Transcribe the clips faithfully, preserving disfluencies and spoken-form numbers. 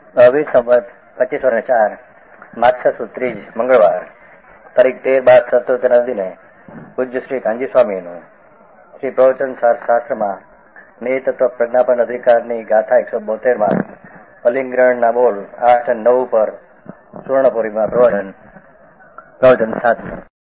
અભી સંવત પચીસો ને ચાર માક્ષસુ ત્રીજ મંગળવાર તારીખ તેર બાર સત્તોતેરના દિને પૂજ્ય શ્રી કાંજી સ્વામીનું શ્રી પ્રવચન સાર શાસ્ત્રમાં નિતત્વ પ્રજ્ઞાપન અધિકારની ગાથા એકસો બોતેર માં અલિંગ્રણના બોલ આઠ અને નવ પર સુવર્ણપુરીમાં પ્રવચન પ્રવચન સાધન.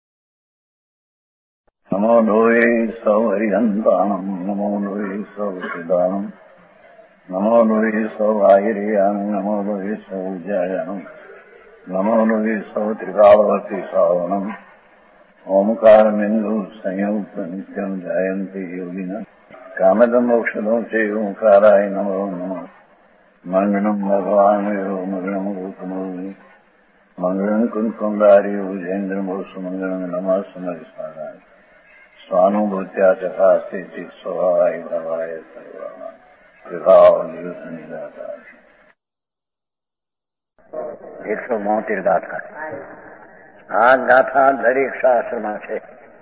નમો લોહે સૌ હરિહંતાણમ નમો લોહે સૌ સિદાનમ નમો લોહે સૌ આહિર્યાન નમો લોહે સૌ જયાનમ નમો લોહે સૌ ત્રિકાળવતી સાવનમ ઓમકાર બિંદુ સંયુક્ત નિત્યમ જયંતિ યોગિના કામદમ મોક્ષદો છે ઓંકારાય નમો નમઃ મંગળમ ભગવાન મંગળમ ગૌતમોની મંગળમ કુંકુંડારી ઉજેન્દ્ર મોક્ષ મંગળમ નમઃ સમરિસ્વારાય સ્વાનુભૂત્યા ચકાસ્તે સ્વભાવાય ભવાય સર્વમાં વિભાવ નિવૃત્ત નિરાકાર. એકસો બોતેર ગાથા. આ ગાથા દરેક શાસ્ત્રમાં છે,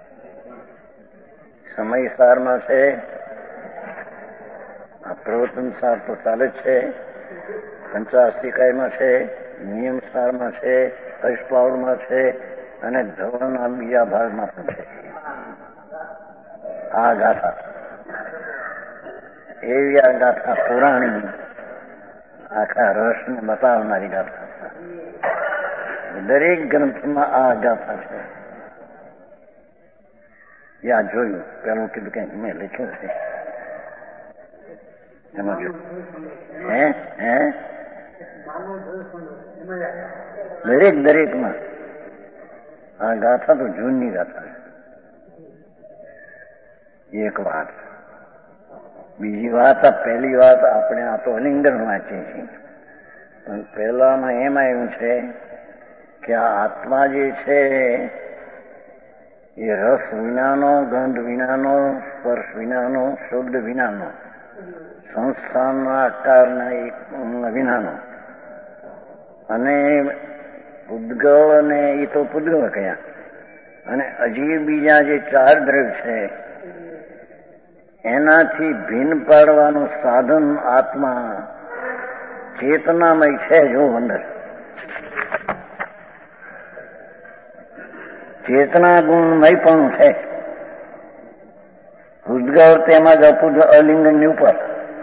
સમય સારમાં છે, આ પ્રવચન સાર તો ચાલે જ છે, પંચાસ્તિકાયમાં છે, નિયમ સારમાં છે, અષ્ટાવરમાં છે અને ધર્મના બીજા ભાગમાં પણ છે. આ ગાથા એવી આ ગાથા પુરાણી આખા રસને બતાવનારી ગાથા. દરેક ગ્રંથમાં આ ગાથા છે. યા જોયું પેલું કીધું કે મેં લખ્યું છે એમાં જોયું હે હે દરેક દરેકમાં આ ગાથા તો જૂની ગાથા છે. એક વાત. બીજી વાત, આ પહેલી વાત આપણે આ તો અલિંગન વાંચીએ છીએ, પણ પહેલામાં એમાં એવું છે કે આ આત્મા જે છે એ રસ વિનાનો, ગંધ વિનાનો, સ્પર્શ વિનાનો, શબ્દ વિનાનો, સંસ્થાનના આકારના વિનાનો, અને પૂદગળ અને એ તો પૂદગળ કયા, અને હજી બીજા જે ચાર દ્રવ્ય છે એનાથી ભિન્ન પાડવાનું સાધન આત્મા ચેતનામય છે. જો અંદર ચેતના ગુણમય પણ છે. પૂદગળ તેમજ અપુદ અલિંગનની ઉપર,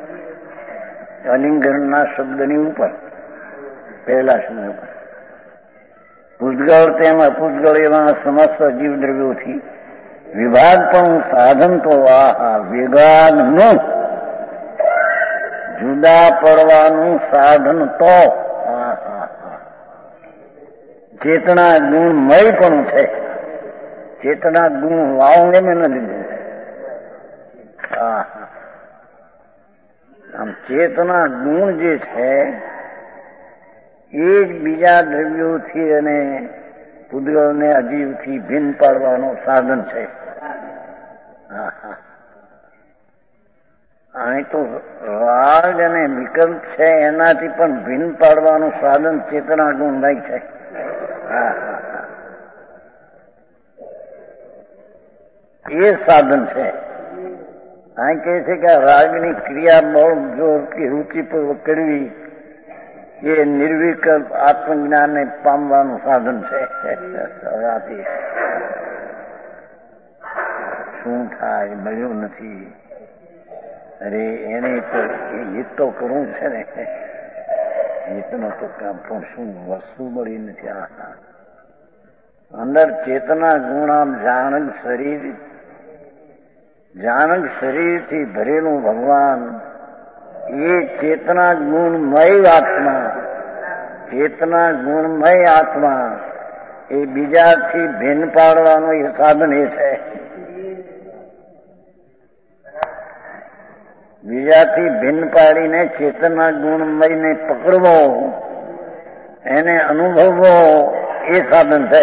અલિંગનના શબ્દની ઉપર, પહેલા શબ્દ ઉપર પૂદગળ તેમ અપુદગળ એવા સમસ્ત જીવ દ્રવ્યોથી વિભાગ પણ સાધન તો આ વિભાગનું જુદા પડવાનું સાધન તો ચેતના ગુણમય પણ છે. ચેતના ગુણ વાવ એમ નથી. આમ ચેતના ગુણ જે છે એ જ બીજા દ્રવ્યોથી અને પૂદગળને અજીવથી ભિન્ન પાડવાનું સાધન છે. અહીં તો રાગ અને વિકલ્પ છે એનાથી પણ ભિન્ન પાડવાનું સાધન ચેતના ગુણમય છે. એ સાધન છે. અહીં કહે છે કે રાગની ક્રિયા બળ જો કે રૂચિપૂર્વક કરવી એ નિર્વિકલ્પ આત્મજ્ઞાનને પામવાનું સાધન છે. શું થાય મળ્યું નથી. અરે એને તો હિત તો કરવું છે ને, હિતનો તો કામ પણ શું વસ્તુ મળી નથી. આ અંદર ચેતના ગુણ આમ જાણક શરીર, જાણક શરીરથી ભરેલું ભગવાન એ ચેતના ગુણમય આત્મા, ચેતના ગુણમય આત્મા એ બીજાથી ભિન્ન પાડવાનું એ સાધન એ છે. બીજાથી ભિન્ન પાડીને ચેતના ગુણમયને પકડવો, એને અનુભવવો એ સાધન છે.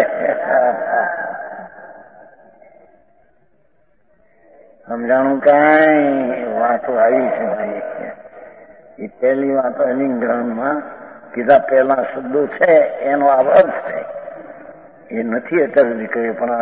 સમજાણું કાંઈ વાતો આવી છે ભાઈ. એ પહેલી વાત અલિંગ્રહણમાં કીધા પહેલા શબ્દો છે એનો આ અર્થ છે. એ નથી અત્યાર સુધી કહ્યું, પણ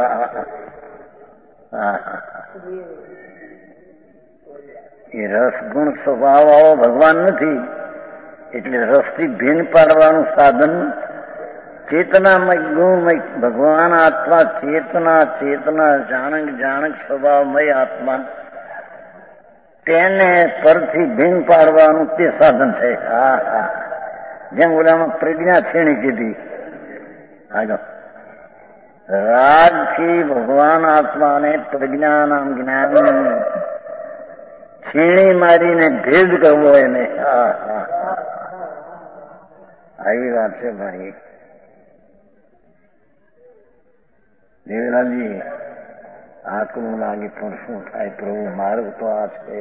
એ રસગુણ સ્વભાવ આવો ભગવાન નથી. એટલે રસથી ભિન્ન પાડવાનું સાધન ચેતનામય ગુણમય ભગવાન આત્મા ચેતના ચેતના જાણક જાણક સ્વભાવમય આત્મા તેને પરથી ભિન્ન પાડવાનું તે સાધન છે. હા હા જેમ ઓલામાં પ્રજ્ઞા છેણી કીધી આગળ રાગથી ભગવાન આત્માને પ્રજ્ઞાના જ્ઞાન છીણી મારીને ભેદ કરવો એને. હા હા આવી વાત છે ભાઈ. દેવરાજી આકરું લાગે પણ શું થાય પ્રભુ માર્ગ તો આ છે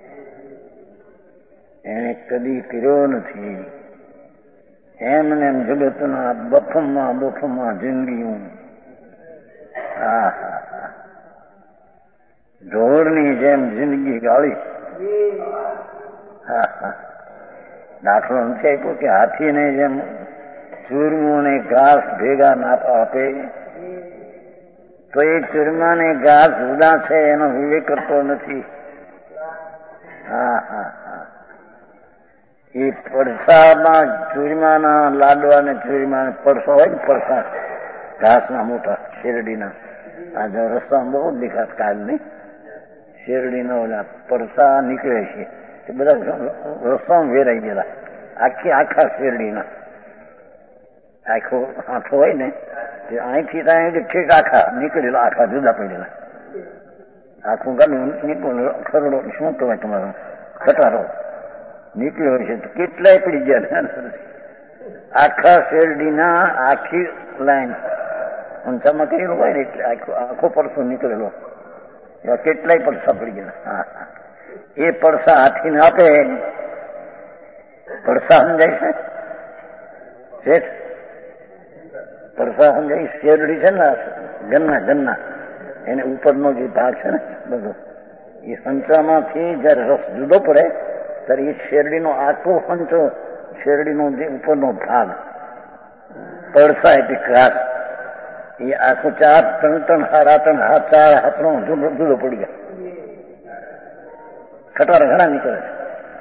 એને કદી કર્યો નથી. એમને એમ જગતના બફમમાં બફમમાં જિંદગી હું હા હા હા ઢોરની જેમ જિંદગી ગાળી. હા હા દાખલો નથી આપ્યો કે હાથીને જેમ ચૂરમું ઘાસ ભેગા ના આપે તો એ ચૂરમાને ઘાસ જુદા છે એનો વિવેક કરતો નથી. હા હા હા એ પડસામાં ચૂરમાના લાડવા ને ચૂરમા પડસો હોય ને પડસા ઘાસના મોટા શેરડીના આ જો રસ્તામાં બહુ દેખાત કાલ નહીં શેરડીના ઓલા પડસા નીકળે છે તે બધા રસ્તામાં વેરાઈ ગયેલા આખી આખા શેરડીના આખો આંખો હોય ને તે અહીંથી ત્યાં ઠીક આખા નીકળેલા આખા જુદા પડેલા આખું ગાડું નીકળેલો ખરડો શું કહેવાય તમારો ખટારો નીકળ્યો છે તો કેટલાય પડી ગયા આખા શેરડીના આખી લાઈન ઊંચામાં કરેલું હોય ને એટલે આખો આખો પડસો નીકળેલો એવા કેટલાય પડસા પડી ગયા. હા એ પડસા હાથીને આપે પડસા સમજાય છે પડસા સમજાય શેરડી છે ને ગન્ના ગન્ના એને ઉપરનો જે ભાગ છે ને બધો એ સંચામાંથી જયારે રસ જુદો પડે ત્યારે એ શેરડીનો આખો સંચો શેરડીનો જે ઉપરનો ભાગ પડસા એટલે ઘાસ એ આખો ચાર ત્રણ ત્રણ સાડા ત્રણ હાથ ચાર હાથનો જુદો જુદો પડી ગયા. ખટારા ઘણા નીકળે છે.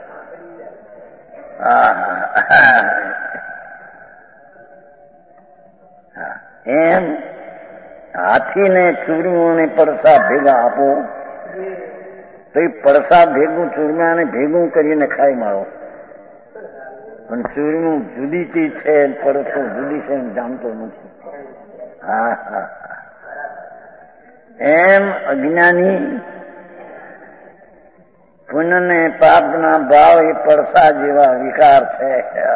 એમ હાથીને ચૂરમીઓને પડસા ભેગા આપો તો એ પડસા ભેગું ચૂરમાને ભેગું કરીને ખાઈ મારો. પણ ચૂરમું જુદી ચીજ છે પડસો જુદી છે જાણતો નથી. હા હા એમ અજ્ઞાની પુણ્ય ને પાપ ના ભાવ એ પડસા જેવા વિકાર છે.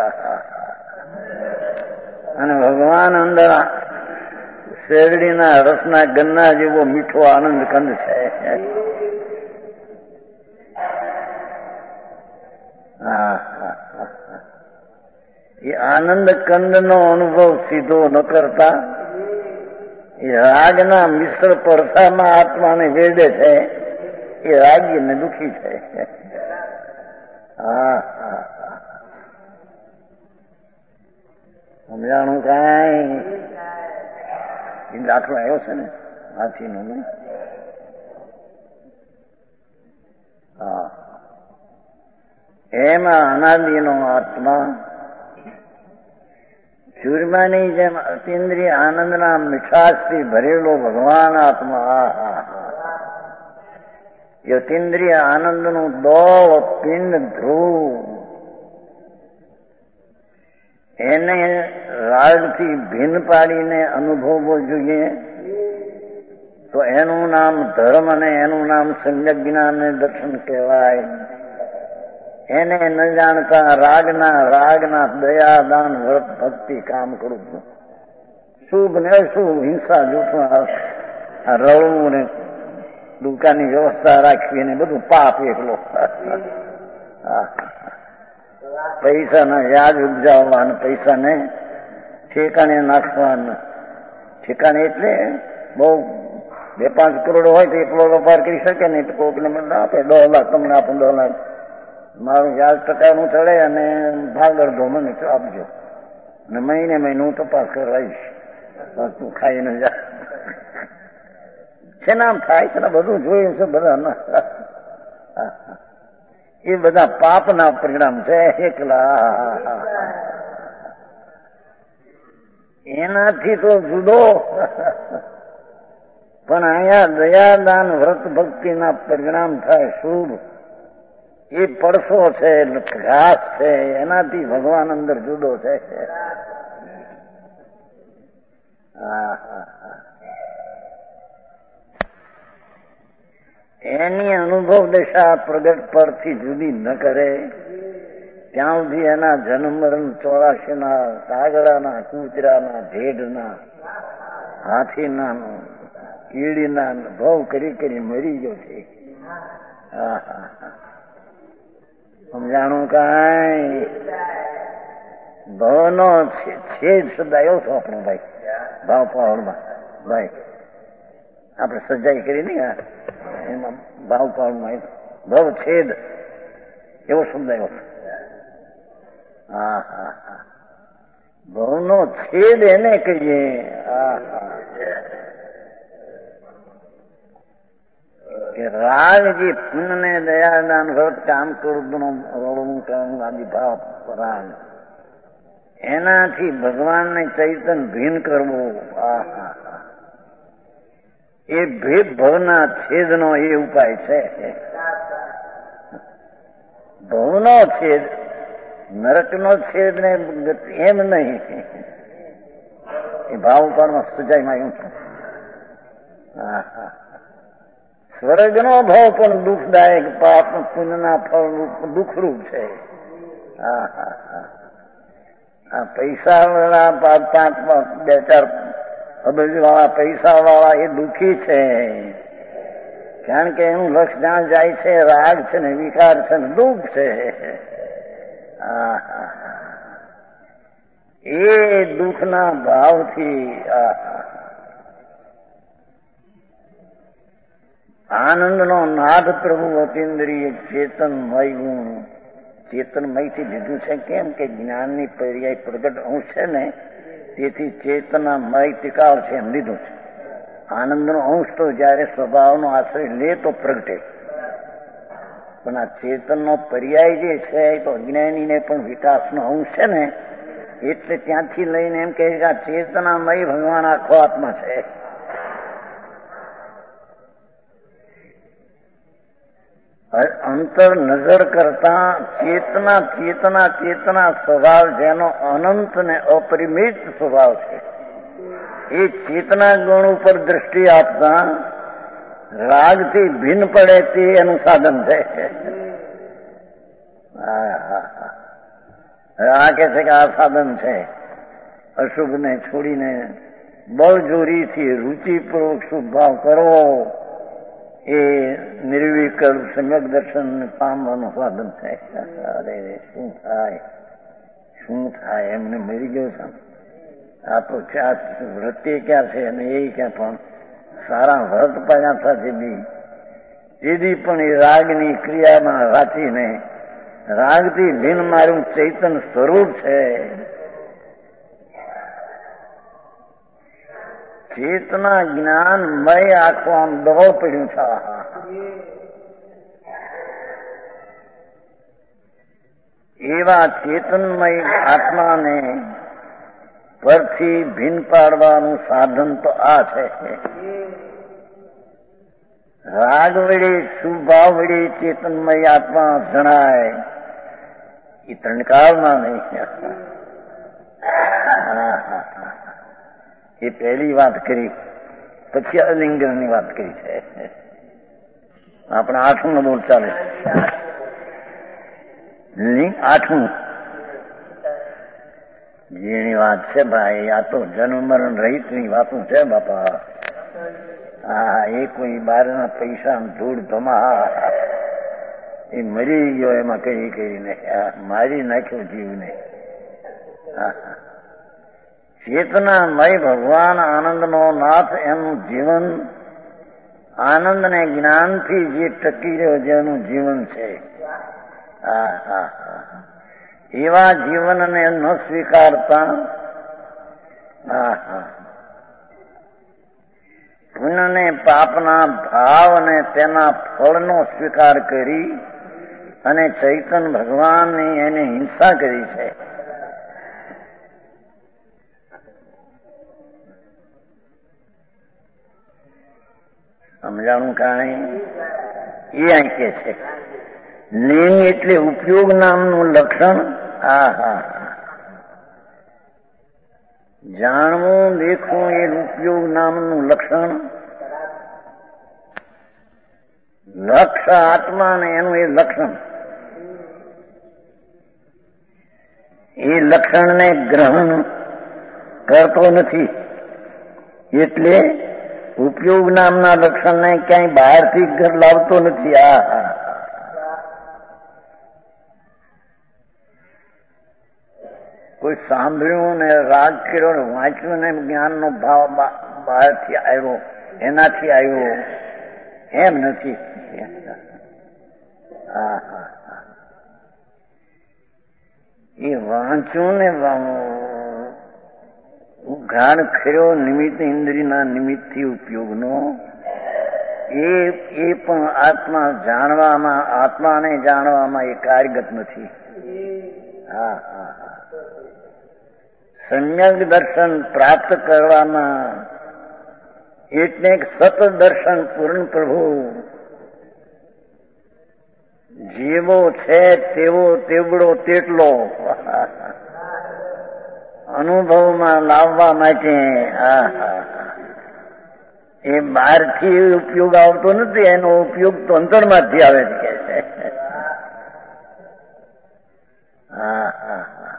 અને ભગવાન અંદર શેરડીના રસના ગન્ના જેવો મીઠો આનંદ કંદ છે. એ આનંદ કંદ નો અનુભવ સીધો ન કરતા એ રાગના મિશ્ર પડસામાં આત્માને વેડે છે એ રાગી ને દુઃખી છે. હા હા સમજાણું કાંઈ એ દાખલો આવ્યો છે ને હાથીનો નહીં. હા એમાં અનાદિનો આત્મા ચૂરમાની જેમ અતિન્દ્રિય આનંદના મીઠાશથી ભરેલો ભગવાન આત્મા. હા હા હા અતિન્દ્રિય આનંદનું દોવ પિંડ ધ્રુવ એને રાગથી ભિન્ન પાડીને અનુભવવો જોઈએ તો એનું નામ ધર્મ અને એનું નામ સમ્યક જ્ઞાન ને દર્શન કહેવાય. એને ન જાણતા રાગના રાગના દયા દાન વ્રત ભક્તિ કામ કરું છું શુભ ને અશુભ હિંસા જૂઠું રળવું ને દુકાનની વ્યવસ્થા રાખવી ને બધું પાપ એકલો. પૈસાના વ્યાજ ઉપજાવવા અને પૈસાને ઠેકાણે નાખવા. ઠેકાણે એટલે બહુ બે પાંચ કરોડ હોય તો એટલો વેપાર કરી શકે ને કોકને મને આપે દસ લાખ તમને આપો દસ લાખ મારું વ્યાજ ટકાનું ચડે અને ભાગ અડધો મને આપજો અને મહિને મહિને હું તપાસ કરાવીશ તું ખાઈને જા છે ને આમ થાય છે ને બધું જોયું છે બધા. એ બધા પાપના પરિણામ છે એકલા. એનાથી તો જુદો, પણ અહીંયા દયાદાન વ્રત ભક્તિના પરિણામ થાય શુભ. એ પડસો છે, ઘાસ છે, એનાથી ભગવાન અંદર જુદો છે. એની અનુભવ દશા પ્રગટ પરથી જુદી ન કરે ત્યાં સુધી એના જન્મ મરણ ચોરાશીના, કાગડાના, કૂતરાના, ભેડના, હાથીના, કીડીના ભવ કરી કરી મરી ગયો છે. સમજાણું કાંઈ? ભવનો છેદ શબ્દ આવ્યો છો આપણો ભાઈ ભાવ પાવડમાં. ભાઈ આપણે સજાઈ કરી ને એમાં ભાવ પાવડમાં ભવ છેદ એવો શબ્દ આવ્યો. હા હા હા, ભવનો છેદ એને કહીએ. હા હા, કે રાગ જે પુણ્ય ને દયાદાન વ્રત કામ કરું રોડું કામ આદિ ભાવ રાગ, એનાથી ભગવાનને ચૈતન ભીન કરવું. આ હા હા, એ ભેદ ભવના છેદનો એ ઉપાય છે. ભવનો છેદ, નરકનો છેદ ને એમ નહીં. એ ભાવ ઉપાડમાં સજાઈમાં એવું છે. હા હા, સ્વર્ગનો ભાવ પણ દુઃખદાયક, પાપ પુણ્યના ફળ દુઃખરૂપ છે. હા હા હા, આ પૈસા વાળા પાંચ પાંચ બે ચાર અબજ વાળા પૈસા વાળા એ દુઃખી છે, કારણ કે એનું લક્ષ જ્યાં જાય છે રાગ છે ને વિકાર છે ને દુઃખ છે. હા હા, એ દુઃખના ભાવથી આનંદનો નાદ પ્રભુ અતિન્દ્રિય ચેતનમય ગુણ, ચેતનમયથી લીધું છે. કેમ કે જ્ઞાનની પર્યાય પ્રગટ અંશ છે ને, તેથી ચેતનામય ટીકાવ છે એમ લીધું છે. આનંદનો અંશ તો જયારે સ્વભાવનો આશ્રય લે તો પ્રગટે, પણ આ ચેતનનો પર્યાય જે છે એ તો અજ્ઞાનીને પણ વિકાસનો અંશ છે ને, એટલે ત્યાંથી લઈને એમ કહે કે આ ચેતનામય ભગવાન આખો આત્મા છે. અંતર નજર કરતા ચેતના ચેતના ચેતના સ્વભાવ જેનો અનંત ને અપરિમિત સ્વભાવ છે, એ ચેતના ગુણ ઉપર દ્રષ્ટિ આપતા રાગથી ભિન્ન પડે તે એનું સાધન છે. આ કે છે કે આ સાધન છે અશુભને છોડીને બળજોરીથી રૂચિપૂર્વક શુભ ભાવ કરવો, એ નિર્વિકલ્પ સમ્યક દર્શન પામવાનું સાધન છે. અરે શું થાય શું થાય, એમને મરી ગયો છે. આ તો ક્યાં વ્રતે ક્યાં છે અને એ ક્યાં, પણ સારા વ્રત પાયા સાથે બી તેથી પણ એ રાગની ક્રિયામાં વાંચીને રાગથી ભિન્ન મારું ચૈતન સ્વરૂપ છે. ચેતના જ્ઞાનમય આખો આમ દવો પડ્યું છે. એવા ચેતનમય આત્માને પરથી ભિન્ન પાડવાનું સાધન તો આ છે. રાગ વડે શુભાવ વડે ચેતનમય આત્મા જણાય એ ત્રણકાળમાં નહીં. એ પહેલી વાત કરી, પછી અલિંગનની વાત કરી છે. આપણે આઠમું બોલ ચાલે. આઠમું જેની વાત છે ભાઈ, આ તો જન્મ મરણ રહિત ની વાતો છે બાપા. હા, એ કોઈ બહારના પૈસા ધૂળ ધમા એ મરી ગયો એમાં કઈ કરીને મારી નાખ્યો જીવને. ચેતનામય ભગવાન આનંદનો નાથ એનું જીવન આનંદ ને જ્ઞાનથી જે ટકી રહ્યો જેનું જીવન છે. હા હા હા, એવા જીવનને ન સ્વીકારતા હા હા પુણ્ય ને પાપના ભાવ અને તેના ફળનો સ્વીકાર કરી અને ચૈતન્ય ભગવાનની એને હિંસા કરી છે. સમજાણું કારણે એ અહીં કે છે લિંગ એટલે ઉપયોગ નામનું લક્ષણ. હા હા જાણવું દેખવું એ ઉપયોગ નામનું લક્ષણ. લક્ષ આત્મા ને એનું એ લક્ષણ. એ લક્ષણને ગ્રહણ કરતો નથી એટલે ઉપયોગ નામના લક્ષણને ક્યાંય બહારથી ઘર લાવતો નથી. આ કોઈ સાંભળ્યું ને રાગ કર્યો ને વાંચ્યું ને જ્ઞાનનો ભાવ બહારથી આવ્યો એનાથી આવ્યો એમ નથી. હા હા એ વાંચ્યું ને ઘાણ ખર્યો નિમિત્ત ઇન્દ્રિયના નિમિત્તથી ઉપયોગનો એ એ પણ આત્મા જાણવામાં આત્માને જાણવામાં એ કાર્યગત નથી. હા હા હા સમ્યક દર્શન પ્રાપ્ત કરવામાં એટલે સત દર્શન પૂર્ણ પ્રભુ જેવો છે તેવો તેવડો તેટલો અનુભવમાં લાવવા માટે એ બહારથી ઉપયોગ આવતો નથી. એનો ઉપયોગ તો અંતરમાંથી આવે છે. હા હા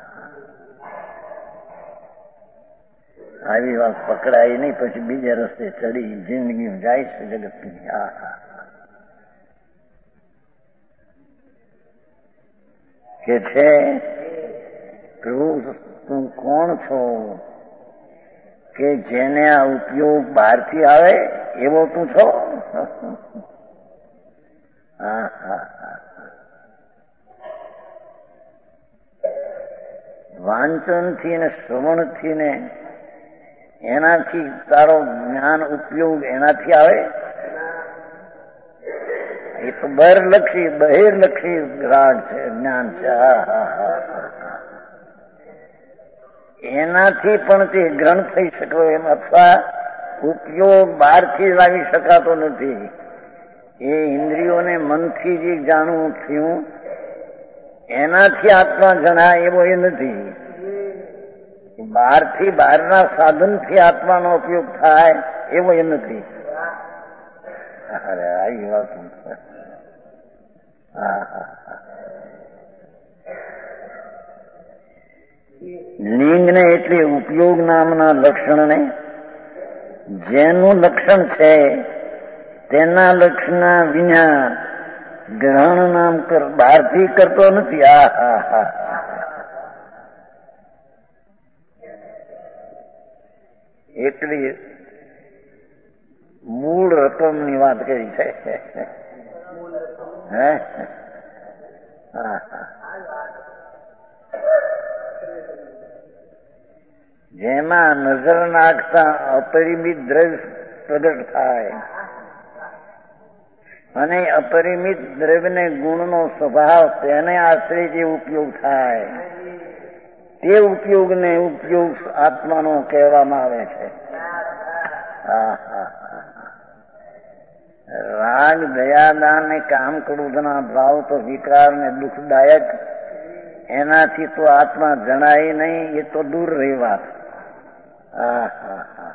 આવી વાત પકડાય નહીં પછી બીજા રસ્તે ચડી જિંદગી જાય છે જગતની. હા હા કે છે પ્રભુ તું કોણ છો કે જેને આ ઉપયોગ બહારથી આવે એવો તું છો. હા હા વાંચનથી ને શ્રવણથી ને એનાથી તારો જ્ઞાન ઉપયોગ એનાથી આવે. એ તો બહારલક્ષી બહિર્લક્ષી જ્ઞાન છે જ્ઞાન છે. એનાથી પણ તે ગ્રહણ થઈ શકો એમ અથવા ઉપયોગ બહારથી લાવી શકાતો નથી. એ ઇન્દ્રિયોને મનથી જે જાણવું થયું એનાથી આત્મા જણાય એવો એ નથી. બહારથી બહારના સાધનથી આત્માનો ઉપયોગ થાય એવો એ નથી. અરે આવી વાત. હા હા લિંગને એટલે ઉપયોગ નામના લક્ષણને જેનું લક્ષણ છે તેના લક્ષણ વિના ગ્રહણ નામ બહારથી કરતો નથી. આ હા હા એટલી મૂળ રકમની વાત કરી છે. હે હા હા જેમાં નજર નાખતા અપરિમિત દ્રવ્ય પ્રગટ થાય અને અપરિમિત દ્રવ્યને ગુણનો સ્વભાવ તેને આશ્રય જે ઉપયોગ થાય તે ઉપયોગને ઉપયોગ આત્માનો કહેવામાં આવે છે. હા હા રાગ દયાદાન ને કામ ક્રોધના ભાવ તો વિકાર ને દુઃખદાયક એનાથી તો આત્મા જણાય નહીં. એ તો દૂર રહી વાત. હા હા હા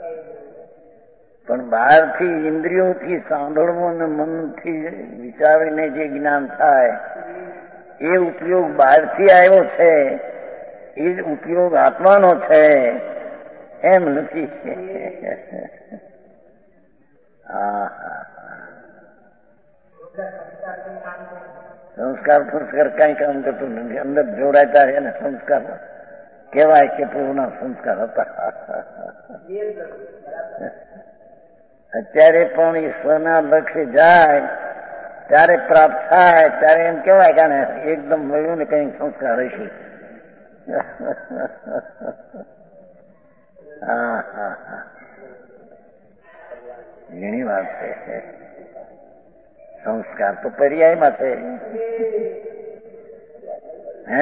પણ બહારથી ઇન્દ્રિયોથી સાંભળવું અને મનથી વિચારીને જે જ્ઞાન થાય એ ઉપયોગ બહારથી આવ્યો છે એ જ ઉપયોગ આત્માનો છે એમ નથી. હા હા સંસ્કાર સંસ્કાર કઈ કામ કરતું નથી. અંદર જોડાતા રહે ને સંસ્કાર કહેવાય કે પ્રભુના સંસ્કાર હતા. અત્યારે પણ ઈશ્વરના લક્ષ્ય જાય ત્યારે પ્રાપ્ત થાય ત્યારે એમ કહેવાય કે એકદમ મળ્યું ને કઈ સંસ્કાર હશે. હા હા હા ઘણી વાત છે. સંસ્કાર તો પર્યાયમાં છે. હે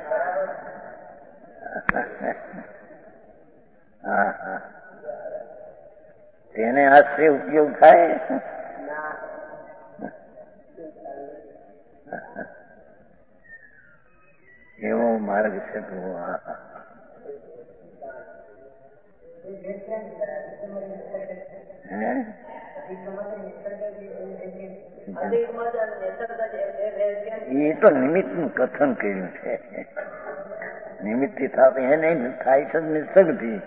હા હા તેને આશ્રય ઉપયોગ થાય. એવો માર્ગ છે તો એ તો નિમિત્ત નું કથન કર્યું છે. નિમિત્ત થી થાય એને થાય છે નિસર્ગથી,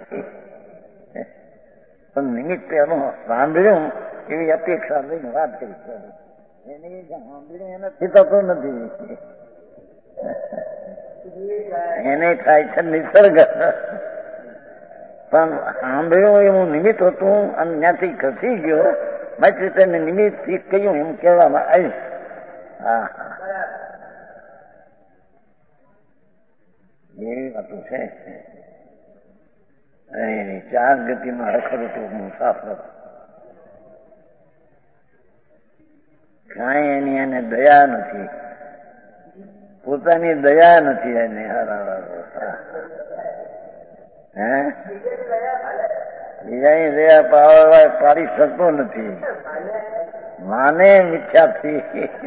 પણ નિમિત્ત એનું સાંભળ્યું એવી અપેક્ષા લઈને વાત કરી છે. એને સાંભળ્યું એનાથી થતું નથી. એને થાય છે નિસર્ગ, પણ સાંભળ્યું એવું નિમિત્ત હતું અને ત્યાંથી ખસી ગયો માટે તેને નિમિત્ત થી કહ્યું એમ કહેવામાં આવ્યું. હા હા એવી વાતું છે. ચાર ગતિમાં રખડતું મુસાફર, કાંઈ એની એને દયા નથી, પોતાની દયા નથી એને. હે બીજાની દયા પાડવા પાડી શકતો નથી, માને મિથ્યાથી.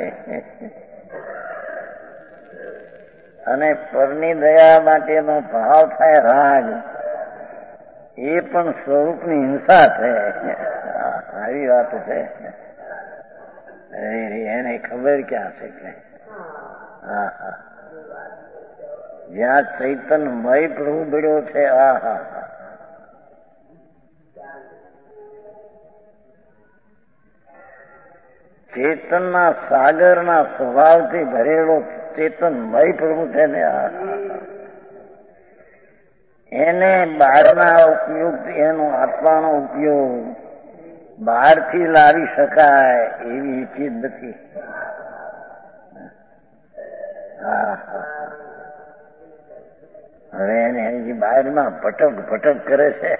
અને પરની દયા માટેનો ભાવ થાય રાગ, એ પણ સ્વરૂપની હિંસા છે. આવી વાત છે. એને ખબર ક્યાં છે કે હા હા જ્યાં ચૈતન્યમય પ્રભુ ભળ્યો છે. આ હા હા ચેતનના સાગરના સ્વભાવથી ભરેલો ચેતનમય પ્રભુ છે ને. આ એને બહારના ઉપયોગ, એનો આત્માનો ઉપયોગ બહારથી લાવી શકાય એવી ચીજ નથી. હા હા હવે એને હજી બહારમાં ભટક ભટક કરે છે.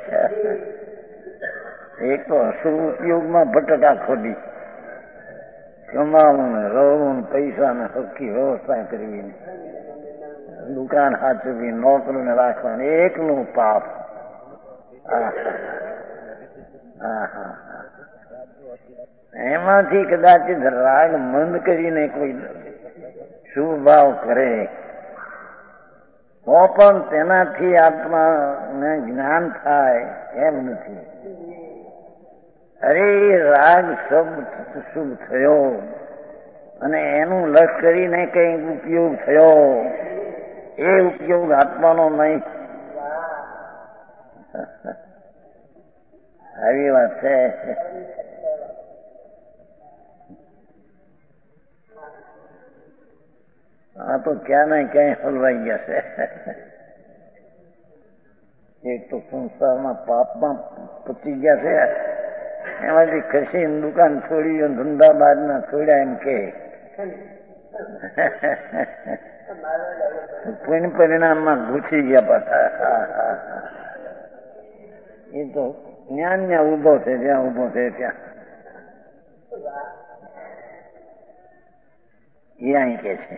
એક તો અસુર ઉપયોગમાં ભટક આખો દી, કમાવું ને રહવું ને પૈસા ને હક્કી વ્યવસ્થા કરવી, દુકાન હાચવી, નોકરીને રાખવાની, એકનું પાપ. હા હા એમાંથી કદાચિત રાગ મંદ કરીને કોઈ શુભ ભાવ કરે તો પણ તેનાથી આત્માને જ્ઞાન થાય એમ નથી. અરે રાગ શબ્દ શુભ થયો અને એનું લક્ષ કરીને કઈ ઉપયોગ થયો, એ ઉપયોગ આત્માનો નહીં. આવી વાત છે. આ તો ક્યાં ને ક્યાંય હલવાઈ ગયા છે. એક તો સંસારમાં પાપમાં પચી ગયા છે, એમાંથી ખસી દુકાન છોડી, ધંધા બાદ ના છોડ્યા એમ કે પરિણામમાં ઘૂસી ગયા પાછા. એ તો જ્ઞાન ત્યાં ઉભો છે, જ્યાં ઉભો છે ત્યાં એ અહીં કે છે.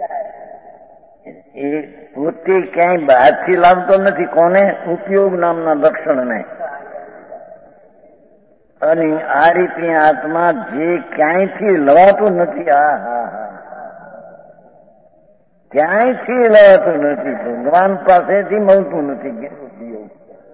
એ પોતે ક્યાંય બહારથી લાવતો નથી. કોને? ઉપયોગ નામના લક્ષણને. અને આ રીતે આત્મા જે ક્યાંયથી લવાતું નથી, આ હા હા ક્યાંયથી લવાતું નથી, ભગવાન પાસેથી મળતું નથી. ઉપયોગ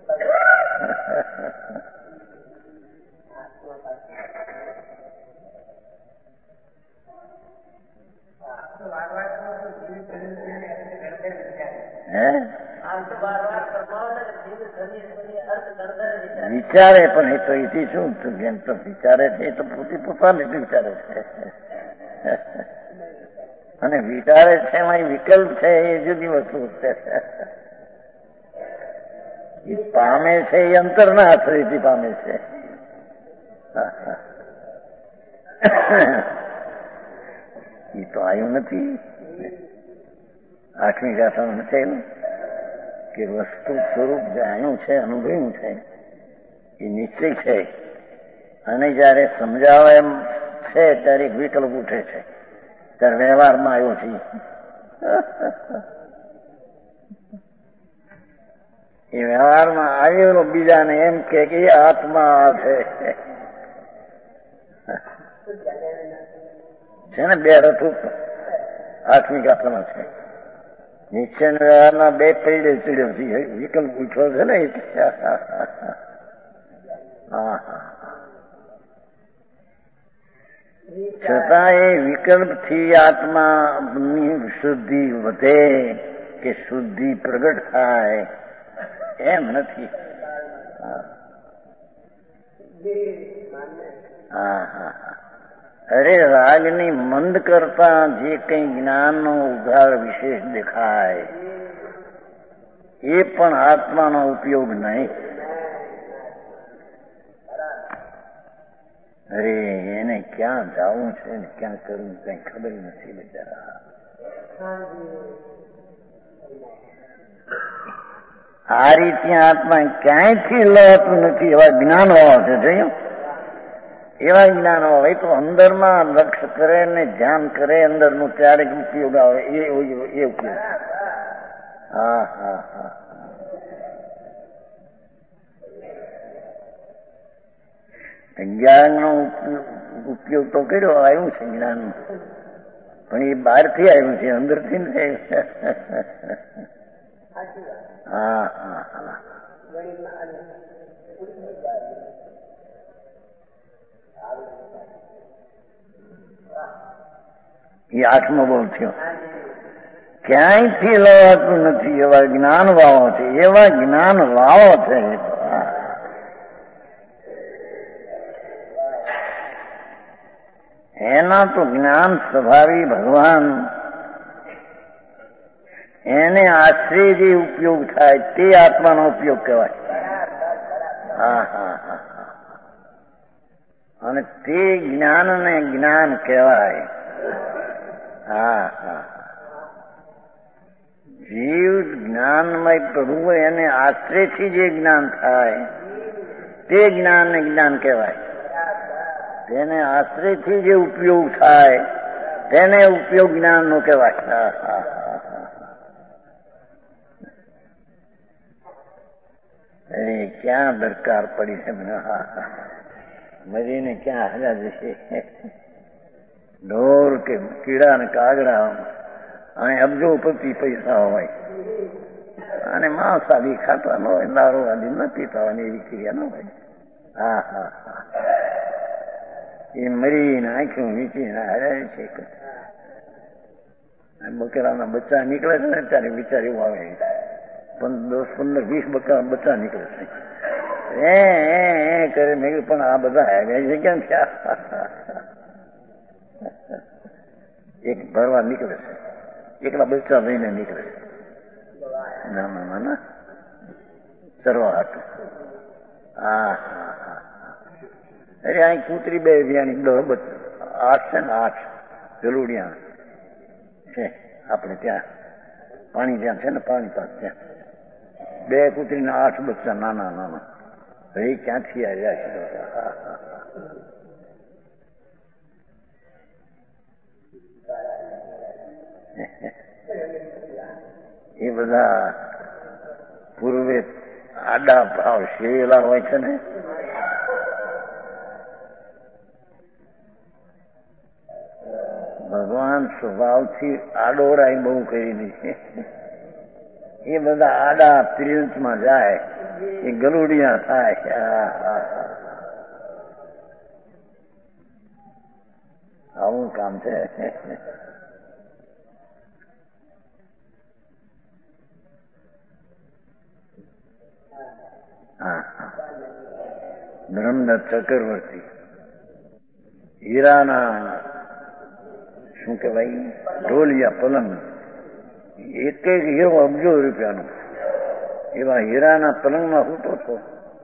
વિચારે પણ એ તો એથી શું જેમ તો વિચારે છે એ તો પોતે પોતાને જ વિચારે છે. અને વિચારે છે એમાં વિકલ્પ છે એ જુદી વસ્તુ છે. એ પામે છે એ અંતરના આશ્રયથી પામે છે. એ તો આવ્યું નથી. આઠમી ગાથામાં છે કે વસ્તુ સ્વરૂપ જાણ્યું છે, અનુભવ્યું છે, એ નિશ્ચય છે. અને જયારે સમજાવે એમ છે ત્યારે એક વિકલ્પ ઉઠે છે, ત્યારે વ્યવહારમાં આવ્યો છે. એ વ્યવહારમાં આવેલો બીજાને એમ કે એ આત્મા છે. છે ને બે રથ આત્મિક આત્મા છે. નિશ્ચય વ્યવહારના બે પૈડે ચડ્યો છે, વિકલ્પ ઉઠ્યો છે ને. હા હા છતાં એ વિકલ્પથી આત્માની શુદ્ધિ વધે કે શુદ્ધિ પ્રગટ થાય એમ નથી. હા હા અરે રાગની મંદ કરતા જે કઈ જ્ઞાનનો ઉઘાડ વિશેષ દેખાય એ પણ આત્માનો ઉપયોગ નહીં. અરે એને ક્યાં જવું છે ને ક્યાં કરવું કઈ ખબર નથી બિચારા. આ રીતે આત્મા ક્યાંયથી લવાતું નથી. એવા જ્ઞાન હોવા છે, જોયું? એવા જ્ઞાન હોય તો અંદરમાં લક્ષ્ય કરે ને ધ્યાન કરે અંદરનું ત્યારે જ ઉપયોગ આવે. એ એ ઉપયોગ. હા હા હા જ્ઞાનનો ઉપયોગ તો કર્યો, આવ્યું છે જ્ઞાન, પણ એ બહારથી આવ્યું છે, અંદરથી નથી. હા હા હા એ આઠમો બોલ થયો. ક્યાંયથી લવાતું નથી એવા જ્ઞાન વાવો છે. એવા જ્ઞાન વાવો છે. એના તો જ્ઞાન સ્વભાવી ભગવાન, એને આશ્રય જે ઉપયોગ થાય તે આત્માનો ઉપયોગ કહેવાય. હા હા હા અને તે જ્ઞાનને જ્ઞાન કહેવાય. હા હા જીવ જ્ઞાનમય પ્રભુ એને આશ્રયથી જે જ્ઞાન થાય તે જ્ઞાનને જ્ઞાન કહેવાય. તેને આશ્રયથી જે ઉપયોગ થાય તેને ઉપયોગ જ્ઞાન નો કહેવાય. હા હા અરે ક્યાં દરકાર પડી છે મને. હા હા મરીને ક્યાં હાલ્યા જશે. ઢોર કે કીડા ને કાગડા અને અબજોપતિ પૈસા હોય અને માંસ આદિ ખાતા ન હોય, દારૂ આદિ ન પીતા હોય, એવી ક્રિયા ન હોય. હા હા હા એ મરીને આંખ્યું વીંચીને હાર્યા છે. બકરાના બચ્ચા નીકળે છે ને ત્યારે વિચાર એવું આવે, પણ દસ પંદર વીસ બકરા બચ્ચા નીકળે છે. એ કરે મેં પણ આ બધા હાર્યા છે ક્યાં થયા? એક ભરવા નીકળે છે, એકલા બચ્ચા લઈને નીકળે છે. ના ના ના ના ચરવા હાટું. હા હા હા અરે અહીં કૂતરી બે વ્યાની દસ આઠ છે ને આઠ ગલુડિયા છે આપણે ત્યાં પાણી ત્યાં છે ને પાણી પાસે ત્યાં બે કૂતરીના આઠ બચ્ચા નાના નાના. હવે ક્યાંથી આવ્યા છે? એ બધા પૂર્વે આડા ભાવ શેવેલા હોય છે ને, ભગવાન સ્વભાવથી આડોરાઈ બહુ કરી દીધી. એ બધા આડા તિરંતમાં જાય, એ ગલુડિયા થાય. આવું કામ છે. હા બ્રહ્મદત્ત ચક્રવર્તી હીરાના શું કેવાય ઢોલિયા પલંગ, એક એક હીરો અબજો રૂપિયાનો, એવા હીરાના પલંગમાં સૂતો હતો.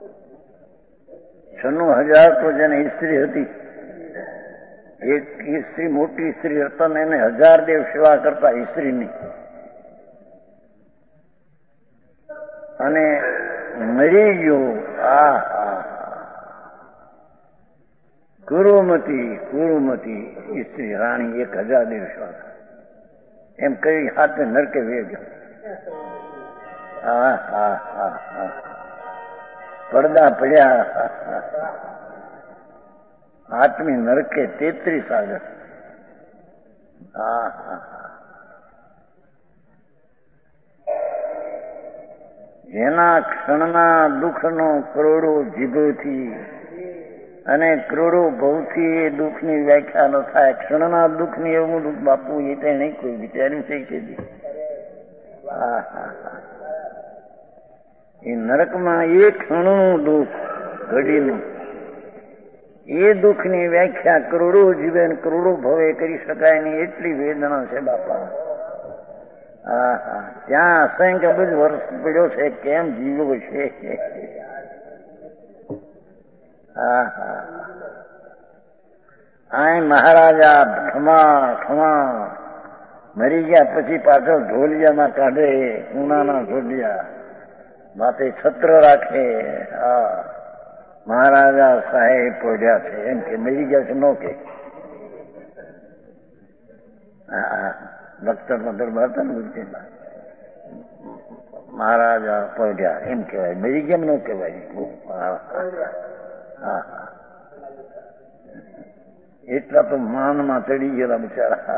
છન્નું હજાર તો જેને સ્ત્રી હતી, એક સ્ત્રી મોટી સ્ત્રી હતા એને હજાર દેવ સેવા કરતા સ્ત્રીની, અને મરી ગયો. આ કુરુમતી કુરુમતી સ્ત્રી રાણી એક હજાર દિવસો એમ કરી હાથે નરકે વેગ્યો. હા હા હા હા પડદા પડ્યા આત્મી નરકે તેત્રીસ આગળ. હા હા જેના ક્ષણના દુઃખનો કરોડો જીભોથી અને કરોડો ભવથી એ દુઃખની વ્યાખ્યા ન થાય. ક્ષણના દુઃખની એવું દુઃખ બાપુ એ તો નહીં કોઈ વિચાર્યું છે કે હા હા હા એ નરકમાં એ ક્ષણનું દુઃખ ઘડીનું એ દુઃખની વ્યાખ્યા કરોડો જીવે કરોડો ભવે કરી શકાય નહીં એટલી વેદના છે બાપા. હા હા ત્યાં અસંખ્ય બધું વર્ષ પડ્યો છે કેમ જીવો છે. હા હા આ મહારાજા ખમા ખમા મરી ગયા પછી પાછળ ઢોલિયામાં કાઢે ઉનાના ઢોલિયા માથે છત્ર રાખે. હા મહારાજા સાહેબ પોઢ્યા છે એમ કે મરી ગયા છે નો કે. હા લખતરમાં દરબાર હતા ને ગુરુજીમાં મહારાજા પોઢ્યા એમ કહેવાય. મરી ગયા નો કહેવાય. હા હા એટલા તો માનમાં ચડી ગયેલા બિચારા.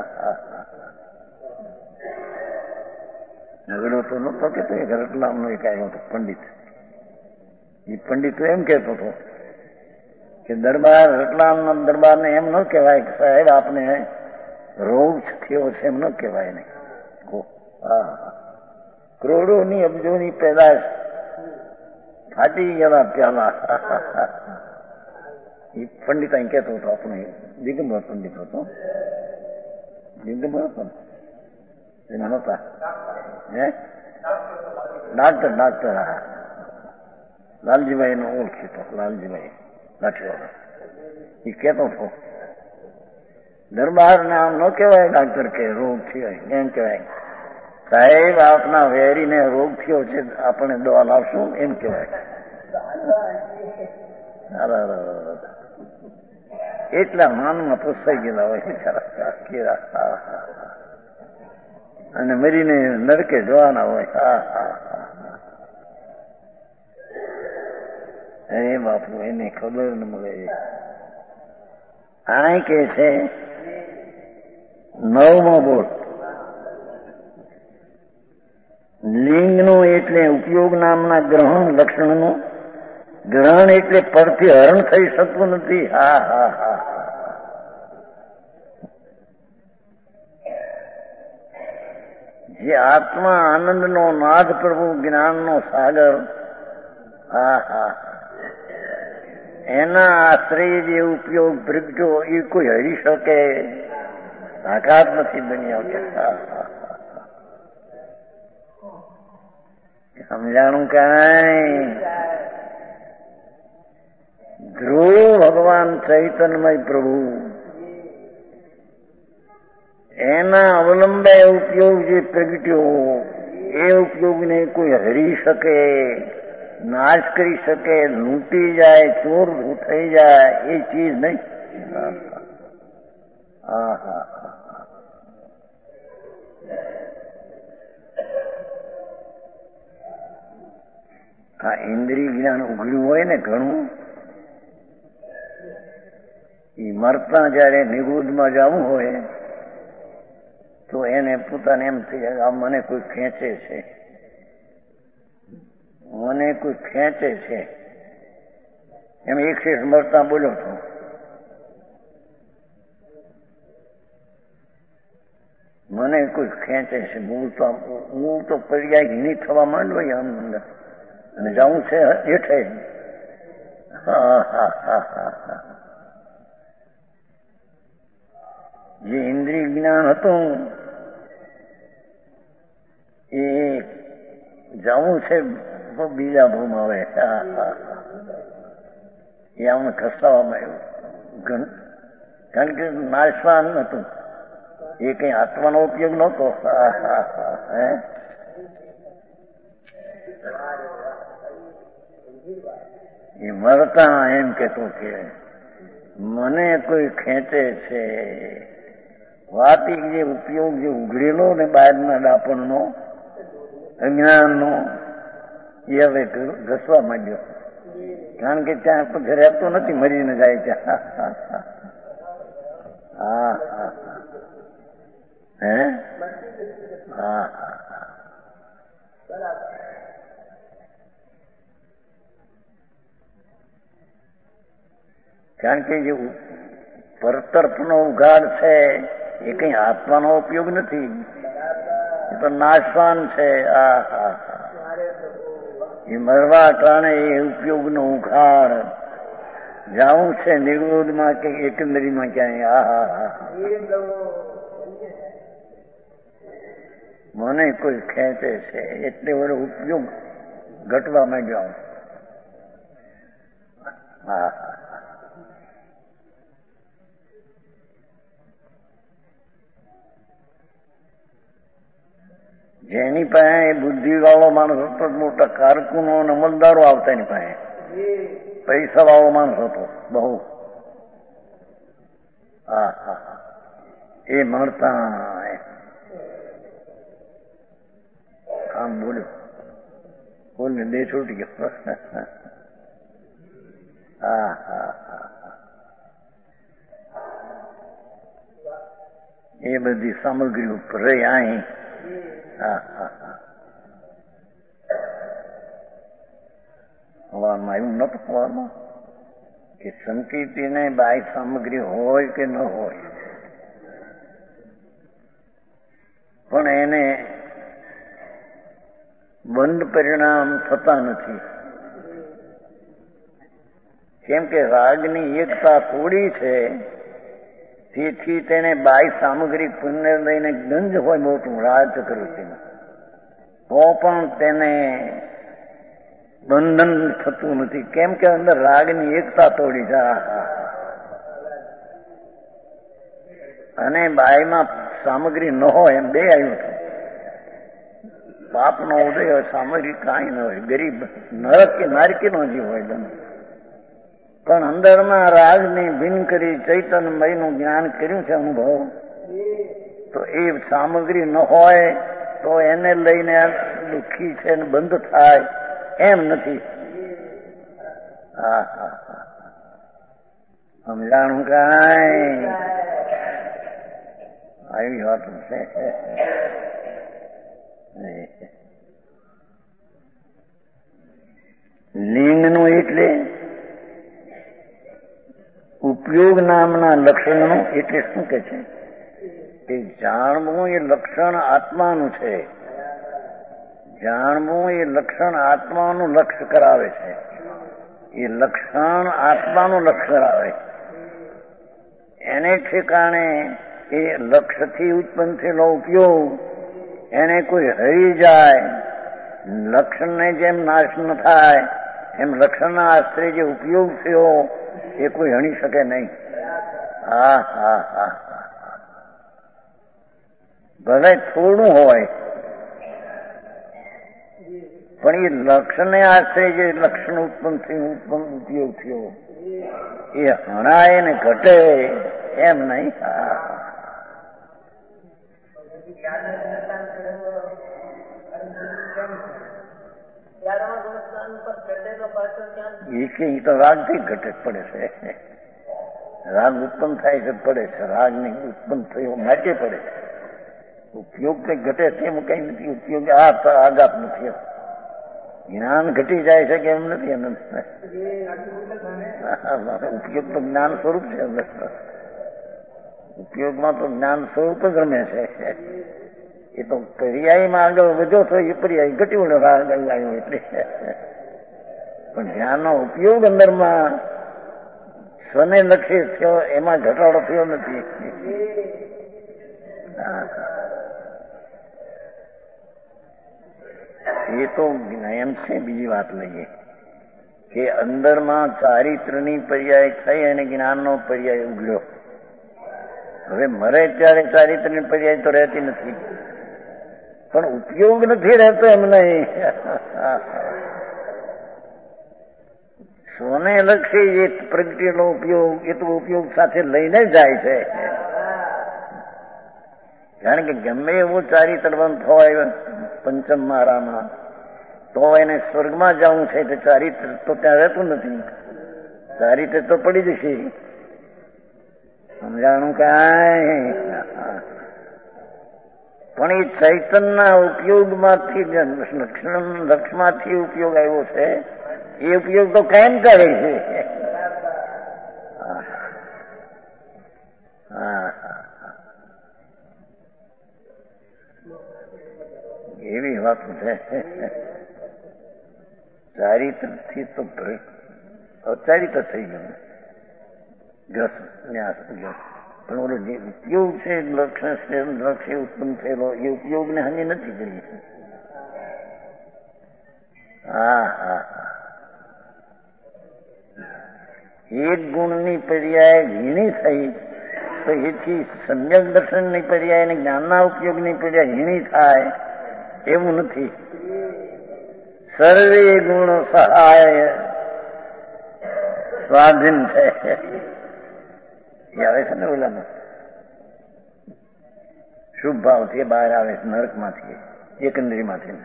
ઝઘડો તો નતો કેતો એક રતલામનો એક આવ્યો હતો પંડિત. એ પંડિત એમ કેતો હતો કે દરબાર રતલામના દરબારને એમ ન કહેવાય કે સાહેબ આપને રોગ થયો છે એમ ન કહેવાય નહીં. હા કરોડોની અબજોની પેદાશ ફાટી ગયેલા પ્યાલા. એ પંડિત અહીં કહેતો હતો આપણે દિગંબર પંડિત હતો. દિગંબર હતો એના નહોતા હે ડાક્ટર ડાક્ટર હા લાલજીભાઈ નો ઓળખીતો લાલજીભાઈ લાઠીવાળો. એ કહેતો હતો દરબાર ને આમ ન કહેવાય ડાક્ટર કે રોગ થયો એમ કહેવાય સાહેબ આપના વેરીને રોગ થયો છે આપણે દવા લાવશું એમ કહેવાય. એટલા માનમાં પોસાઈ ગયેલા હોય બિચારા અને મરીને નરકે જવાના હોય. હા હા અરે બાપુ એને ખબર ન મળે. આ કે છે નવમો બોટ લિંગનો એટલે ઉપયોગ નામના ગ્રહણ લક્ષણનું ગ્રહણ એટલે પરથી હરણ થઈ શકતું નથી. હા હા હા જે આત્મા આનંદનો નાદ પ્રભુ જ્ઞાનનો સાગર. હા હા એના આશ્રય જે ઉપયોગ પ્રગટ્યો એ કોઈ હરી શકે તાકાત નથી દુનિયા. સમજાણું કાંઈ ધ્રુવ ભગવાન ચૈતન્યમય પ્રભુ એના અવલંબે ઉપયોગ જે પ્રગટ્યો એ ઉપયોગને કોઈ હરી શકે નાશ કરી શકે લૂંટી જાય ચોર થઈ જાય એ ચીજ નહીં. હા હા હા ઇન્દ્રિય જ્ઞાન ઉઘડ્યું હોય ને ઘણું એ મરતા જયારે નિગુદમાં જવું હોય તો એને પોતાને એમ થઈ જાય આ મને કોઈ ખેંચે છે મને કોઈ ખેંચે છે એમ એક શેષ મરતા બોલ્યો હતો. મને કોઈ ખેંચે છે હું તો હું તો પર્યાય ઘીણી થવા માંડો આમ અંદર અને જવું છે હેઠે. હા હા હા હા જે ઇન્દ્રિય જ્ઞાન હતું એ જવું છે બીજા ભૂમ આવે. એ આમને ખસાવામાં આવ્યું કારણ કે નાશવાન હતું એ કઈ આત્માનો ઉપયોગ નહોતો. હે એ મરતા એમ કેતો કે મને કોઈ ખેંચે છે. વાતી જે ઉપયોગ જે ઉઘડેલો ને બહારના ડાપણનો અજ્ઞાનનો એ હવે ઘસવા માંડ્યો. કારણ કે ત્યાં પછી રહેતો નથી, મરીને જાય ત્યાં. હા હા હે હા કારણ કે જે પરતરફનો ઉઘાડ છે એ કઈ આત્માનો ઉપયોગ નથી, એ તો નાશવાન છે. આ હા એ મરવા ટાણે એ ઉપયોગનો ઉઘાડ જાવું છે નિરોધમાં કે એકંદરીમાં ક્યાંય. આ હા હા મને કોઈ ખેંચે છે એટલે વડે ઉપયોગ ઘટવા માંડ્યો. હા જેની પાસે બુદ્ધિ વાળો માણસ હતો, મોટા કારકુનો અને અમલદારો આવતા એની પાસે, પૈસા વાળો માણસ હતો બહુ. હા હા એ મળતા આમ બોલ્યો બોલને બે છૂટી ગયો. હા હા એ બધી સામગ્રી ઉપર રહી અહીં. હા હા હા હવામાં એવું નતું હવામાં કે સંકેતીને બાહ્ય સામગ્રી હોય કે ન હોય, પણ એને બંધ પરિણામ થતા નથી. કેમ કે રાગની એકતા થોડી છે, તેથી તેને બાહ્ય સામગ્રી પુણ્ય લઈને ગંજ હોય મોટું રાજચક્રવર્તીનું, તો પણ તેને બંધન થતું નથી. કેમ કે અંદર રાગની એકતા તોડી છે. અને બાયમાં સામગ્રી ન હોય એમ બે આવ્યું હતું. પાપનો ઉદય હોય, સામગ્રી કાંઈ ન હોય, ગરીબ નરક કે નારકી નો જીવ હોય તમે, પણ અંદરમાં રાગને ભિન્ન કરી ચૈતન્યમયનું જ્ઞાન કર્યું છે અનુભવ, તો એ સામગ્રી ન હોય તો એને લઈને દુઃખી છે ને બંધ થાય એમ નથી. હા હા હા સમજાણું કાંઈ આવી વાત છે. લિંગનું એટલે ઉપયોગ નામના લક્ષણનું એટલે શું કે છે કે જાણવું એ લક્ષણ આત્માનું છે. જાણવું એ લક્ષણ આત્માનું લક્ષ્ય કરાવે છે. એ લક્ષણ આત્માનું લક્ષ્ય કરાવે, એને ઠેકાણે એ લક્ષ્યથી ઉત્પન્ન થયેલો ઉપયોગ એને કોઈ હરી જાય, લક્ષણને જેમ નાશ ન થાય એમ લક્ષણના આશ્રય જે ઉપયોગ થયો એ કોઈ હણી શકે નહીં. હા હા હા ભલે થોડું હોય પણ એ લક્ષણને આશ્રય જે લક્ષણ ઉત્પન્ન થયું, ઉત્પન્ન ઉપયોગ થયો એ હણાય ને ઘટે એમ નહીં. એ કે તો રાગથી ઘટે પડે છે. રાગ ઉત્પન્ન થાય છે પડે છે, રાગ ને ઉત્પન્ન થયો માટે પડે છે. ઉપયોગ કઈ ઘટે તેમ કઈ નથી. ઉપયોગ આ આઘાત નથી. જ્ઞાન ઘટી જાય છે કે એમ નથી. એમ ઉપયોગ તો જ્ઞાન સ્વરૂપ છે. ઉપયોગમાં તો જ્ઞાન સ્વરૂપ જ રમે છે. એ તો પર્યાયમાં આગળ વધ્યો તો એ પર્યાય ઘટ્યો રાગ આવ્યો એટલે. પણ જ્ઞાનનો ઉપયોગ અંદરમાં સ્વને લક્ષી થયો, એમાં ઘટાડો થયો નથી. એ તો એમ છે. બીજી વાત લઈએ કે અંદરમાં ચારિત્રની પર્યાય થઈ અને જ્ઞાનનો પર્યાય ઉગડ્યો. હવે મરે ત્યારે ચારિત્રની પર્યાય તો રહેતી નથી, પણ ઉપયોગ નથી રહેતો એમ નહીં. સ્વ સોને લક્ષી એ પ્રગટીનો ઉપયોગ એ તો ઉપયોગ સાથે લઈને જાય છે. કારણ કે ગમે એવું ચારિત્રવંત હોય પંચમ મારામાં તો એને સ્વર્ગમાં જવું છે તો ચારિત્ર તો ત્યાં રહેતું નથી. ચારિત્ર તો પડી જશે. સમજાણું કાંઈ પણ એ ચૈતનના ઉપયોગમાંથી લક્ષમાંથી ઉપયોગ આવ્યો છે એ ઉપયોગ તો કાયમ કરે છે. એવી વાત છે. ચારિત્રથી તો અચારિત્ર થઈ ગયું ગ્રસ ન્યાસ પણ ઓલો જે ઉપયોગ છે લક્ષણ લક્ષ્ય ઉત્પન્ન થયેલો એ ઉપયોગને હાનિ નથી કરી. હા હા એક ગુણની પર્યાય હીણી થઈ તો એથી સમ્યક દર્શનની પર્યાય અને જ્ઞાનના ઉપયોગની પર્યાય હીણી થાય એવું નથી. સર્વે ગુણો સહાય સ્વાધીન છે એ આવે છે ને ઓલામાં શુભ ભાવથી બહાર આવે છે નરકમાંથી એકંદરીમાંથી.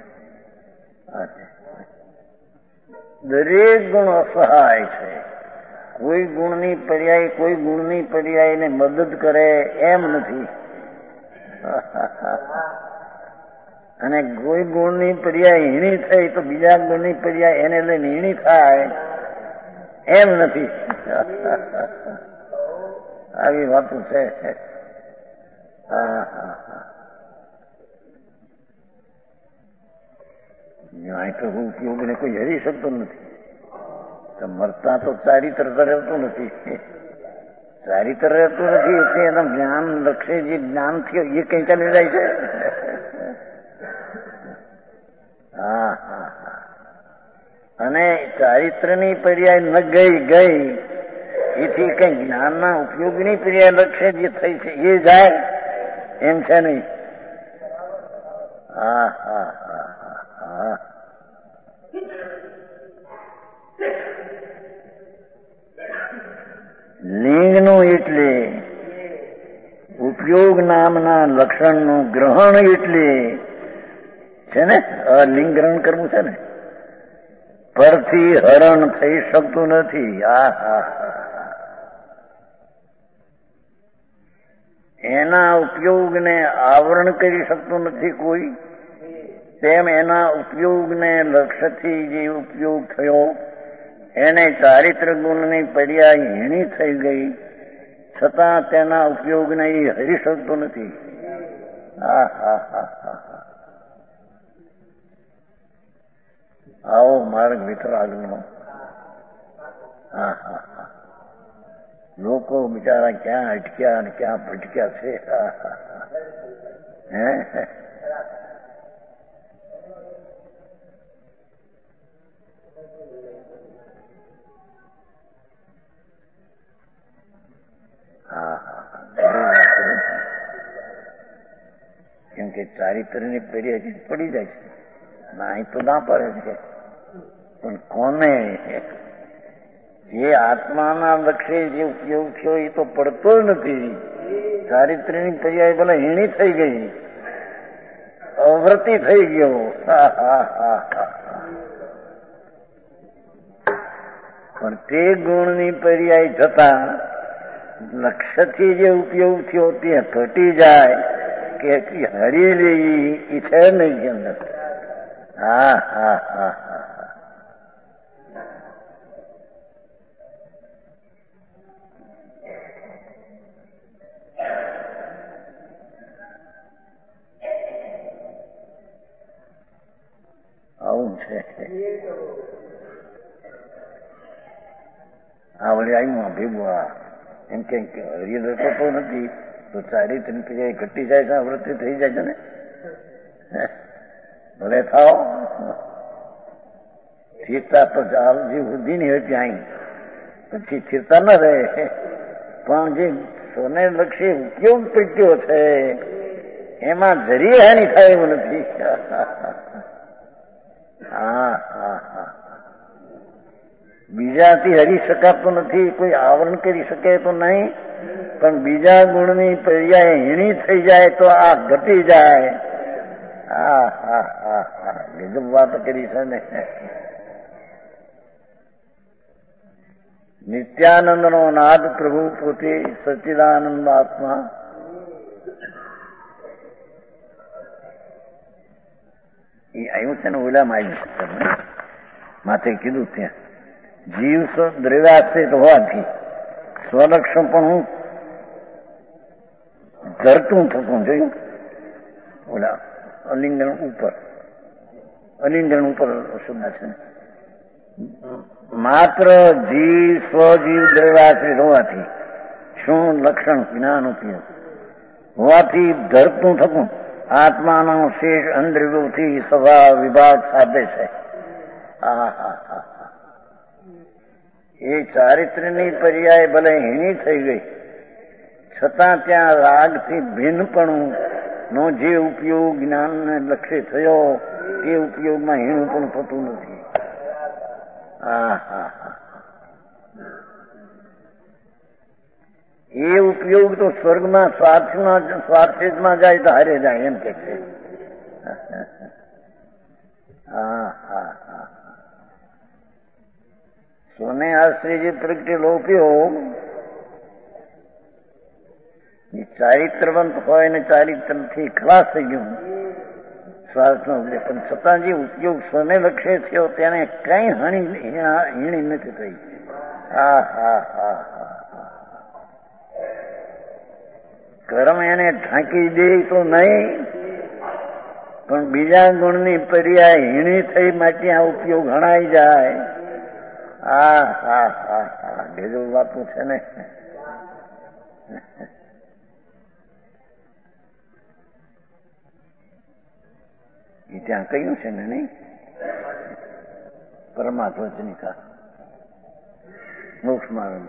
દરેક ગુણ અસહાય છે. કોઈ ગુણની પર્યાય કોઈ ગુણની પર્યાયને મદદ કરે એમ નથી અને કોઈ ગુણની પર્યાય હીણી થઈ તો બીજા ગુણની પર્યાય એને લઈને હીણી થાય એમ નથી. આવી વાતો છે. હા હા હા અહીં તો ઉપયોગને કોઈ હરી શકતો નથી. મરતા તો ચારિત્ર રહેતું નથી. ચારિત્ર રહેતું નથી એટલે એના જ્ઞાન લક્ષ્ય જે જ્ઞાન થયું એ કઈ ચાલી જાય છે. હા હા હા અને ચારિત્રની પર્યાય ન ગઈ ગઈ એથી કઈ જ્ઞાનના ઉપયોગની પર્યાય લક્ષ્ય જે થઈ છે એ જાય એમ છે નહીં. હા હા હા હા લિંગનું એટલે ઉપયોગ નામના લક્ષણનું ગ્રહણ એટલે છે ને લિંગ ગ્રહણ કરવું છે ને પરથી હરણ થઈ શકતું નથી. આ હા એના ઉપયોગને આવરણ કરી શકતું નથી કોઈ. તેમ એના ઉપયોગને લક્ષ્યથી જે ઉપયોગ થયો એને ચારિત્ર ગુણની પર્યાય હીણી થઈ ગઈ છતાં તેના ઉપયોગને એ હરી શકતો નથી. હા હા હા હા આવો માર્ગ વિતરાગનો. હા હા હા લોકો બિચારા ક્યાં અટક્યા અને ક્યાં ભટક્યા છે. હા હા હે હા હા કેમ કે ચારિત્રની પેઢી પડી જાય છે. ના અહીં તો ના પડે છે પણ કોને જે આત્માના લક્ષ્ય જે ઉપયોગ થયો એ તો પડતો જ નથી. ચારિત્રની પર્યાય ભલે હીણી થઈ ગઈ અવૃત્તિ થઈ ગયો. હા હા હા હા પણ તે ગુણની પર્યાય થતા લક્ષ્યથી જે ઉપયોગ થયો તે ઘટી જાય કે હરી લેવી એ છે નહીં અંદર. હા હા હા હા આવું છે. આ વળી આવ્યું ભેગું એમ કે હરિય તો નથી તો ચારિત્ર ઘટી જાય છે વૃત્તિ થઈ જાય છે ને. ભલે થાવ સ્થિરતા તો જે વૃદ્ધિ ની હોય ત્યાં પછી સ્થિરતા ન રહે પણ જે સોને લક્ષી ઉપયોગ પેટ્યો છે એમાં જરી હાનિ થાય એવું નથી. હા હા હા બીજાથી હરી શકાતો નથી, કોઈ આવરણ કરી શકે તો નહીં, પણ બીજા ગુણની પર્યાય હીણી થઈ જાય તો આ ઘટી જાય. હા હા હા હા ગજબ વાત કરી છે ને. નિત્યાનંદનો નાદ પ્રભુ પોતે સચ્ચિદાનંદ આત્મા. એ આવ્યું છે ને ઓલામાં આવ્યું છે માથે કીધું ત્યાં જીવ દ્રવ્યાશ્રિત હોવાથી સ્વલક્ષણ પણ હું ધરતું થતું જોયું. ઓલા અલિંગણ ઉપર અલિંગણ ઉપર શબ્દ છે. માત્ર જીવ સ્વજીવ દ્રવ્યાશ્રિત હોવાથી શું લક્ષણ જ્ઞાન ઉપયોગ હોવાથી ધરતું થતું આત્માનો શેષ અંદ્રવ્યથી સ્વભાવ વિભાગ સાધે છે. એ ચારિત્ર્યની પર્યાય ભલે હીણી થઈ ગઈ છતાં ત્યાં રાગથી ભિન્નપણું નો જે ઉપયોગ જ્ઞાનને લક્ષ્ય થયો તે ઉપયોગમાં હીણું પણ થતું નથી. એ ઉપયોગ તો સ્વર્ગમાં સ્વાર્થમાં સ્વાર્થમાં જાય તો હારે જાય એમ કે છે. હા હા હા સોને આશ્રય જે પ્રગટેલો ઉપયોગ એ ચારિત્રવંત હોય ને ચારિત્રથી ખલાસ થઈ ગયું સ્વાર્થનો ઉપદેશ, પણ છતાં જે ઉપયોગ સ્વને લક્ષ્ય થયો તેને કઈ હણી હીણી નથી થઈ. હા હા હા હા કર્મ એને ઢાંકી દે તો નહીં, પણ બીજા ગુણની પર્યાય હીણી થઈ માટે આ ઉપયોગ હણાઈ જાય. હા હા હા હા ગજબ વાતું છે ને. એ ત્યાં કહ્યું છે ને નહીં પરમાત્મા મોક્ષ માર્ગ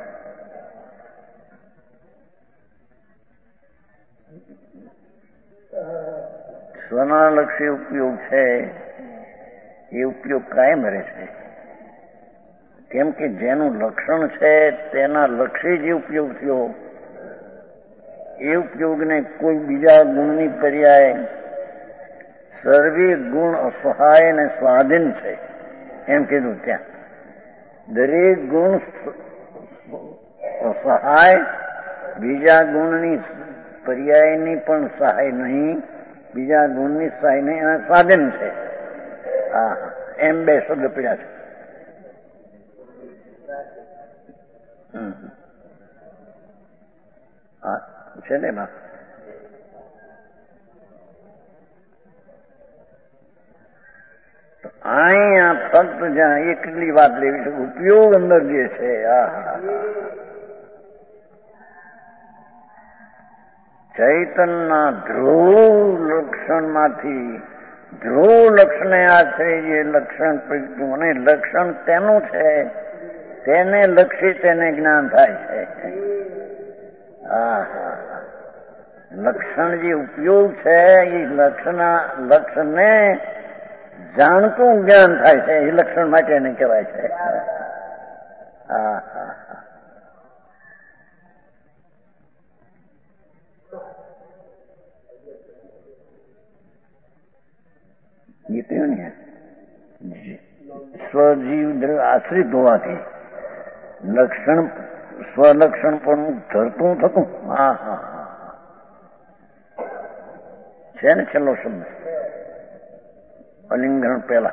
સ્વનાલક્ષી ઉપયોગ છે એ ઉપયોગ કાયમ રહે છે. કેમ કે જેનું લક્ષણ છે તેના લક્ષી જે ઉપયોગ થયો એ ઉપયોગને કોઈ બીજા ગુણની પર્યાય સર્વે ગુણ અસહાય અને સ્વાધીન છે એમ કીધું. ત્યાં દરેક ગુણ અસહાય, બીજા ગુણની પર્યાયની પણ સહાય નહીં, બીજા ગુણની સહાય નહીં, એના સ્વાધીન છે. હા એમ બે શબ્દ પડ્યા છે. હા છે ને એમાં અહીંયા ફક્ત જ્યાં એકલી વાત લેવી છે ઉપયોગ અંદર જે છે. ચૈતનના ધ્રુવ લક્ષણ માંથી ધ્રુવ લક્ષણે આશ્રય જે લક્ષણ પ્રગટ્યું અને લક્ષણ તેનું છે તેને લક્ષી તેને જ્ઞાન થાય છે. હા હા લક્ષણ જે ઉપયોગ છે એ લક્ષણ લક્ષણને જાણતું જ્ઞાન થાય છે એ લક્ષણ માટે એને કહેવાય છે. હા હા હા ગીત્યું ને સ્વજીવ આશ્રિત હોવાથી લક્ષણ સ્વલક્ષણ પણ ધરતું થતું. હા હા હા છે ને છેલ્લો શબ્દ અલિંગણ પેલા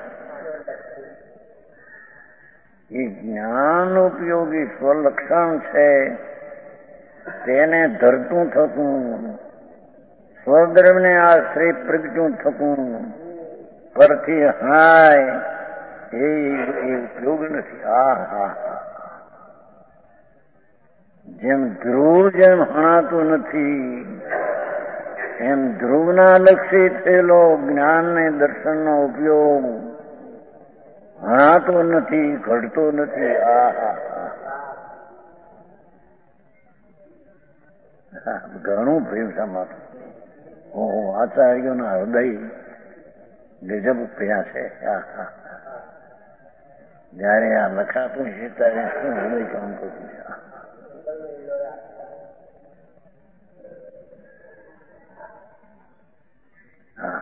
એ જ્ઞાન ઉપયોગી સ્વલક્ષણ છે તેને ધરતું થતું, સ્વદ્રવ્યને આશ્રય પ્રગટ્યું થતું, પરથી હાય એ ઉપયોગ નથી. હા હા જેમ ધ્રુવ જેમ હણાતું નથી એમ ધ્રુવના લક્ષી થયેલો જ્ઞાન ને દર્શનનો ઉપયોગ હણાતો નથી, ઘડતો નથી. આ હા ઘણું પ્રેમ સમાત ઓહો આચાર્યોના હૃદય ગજબ પ્યા છે. જયારે આ લખાતું છે ત્યારે શું હૃદય કામ કરતું છે? હા,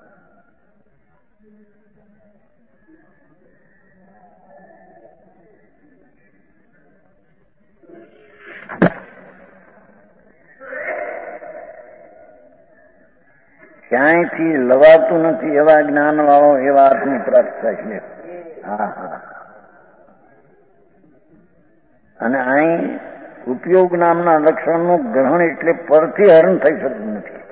ક્યાંયથી લવાતું નથી એવા જ્ઞાન વાળો એવા અર્થની પ્રાપ્ત થાય છે. હા હા. અને અહીં ઉપયોગ નામના લક્ષણનું ગ્રહણ એટલે પરથી હરણ થઈ શકતું નથી,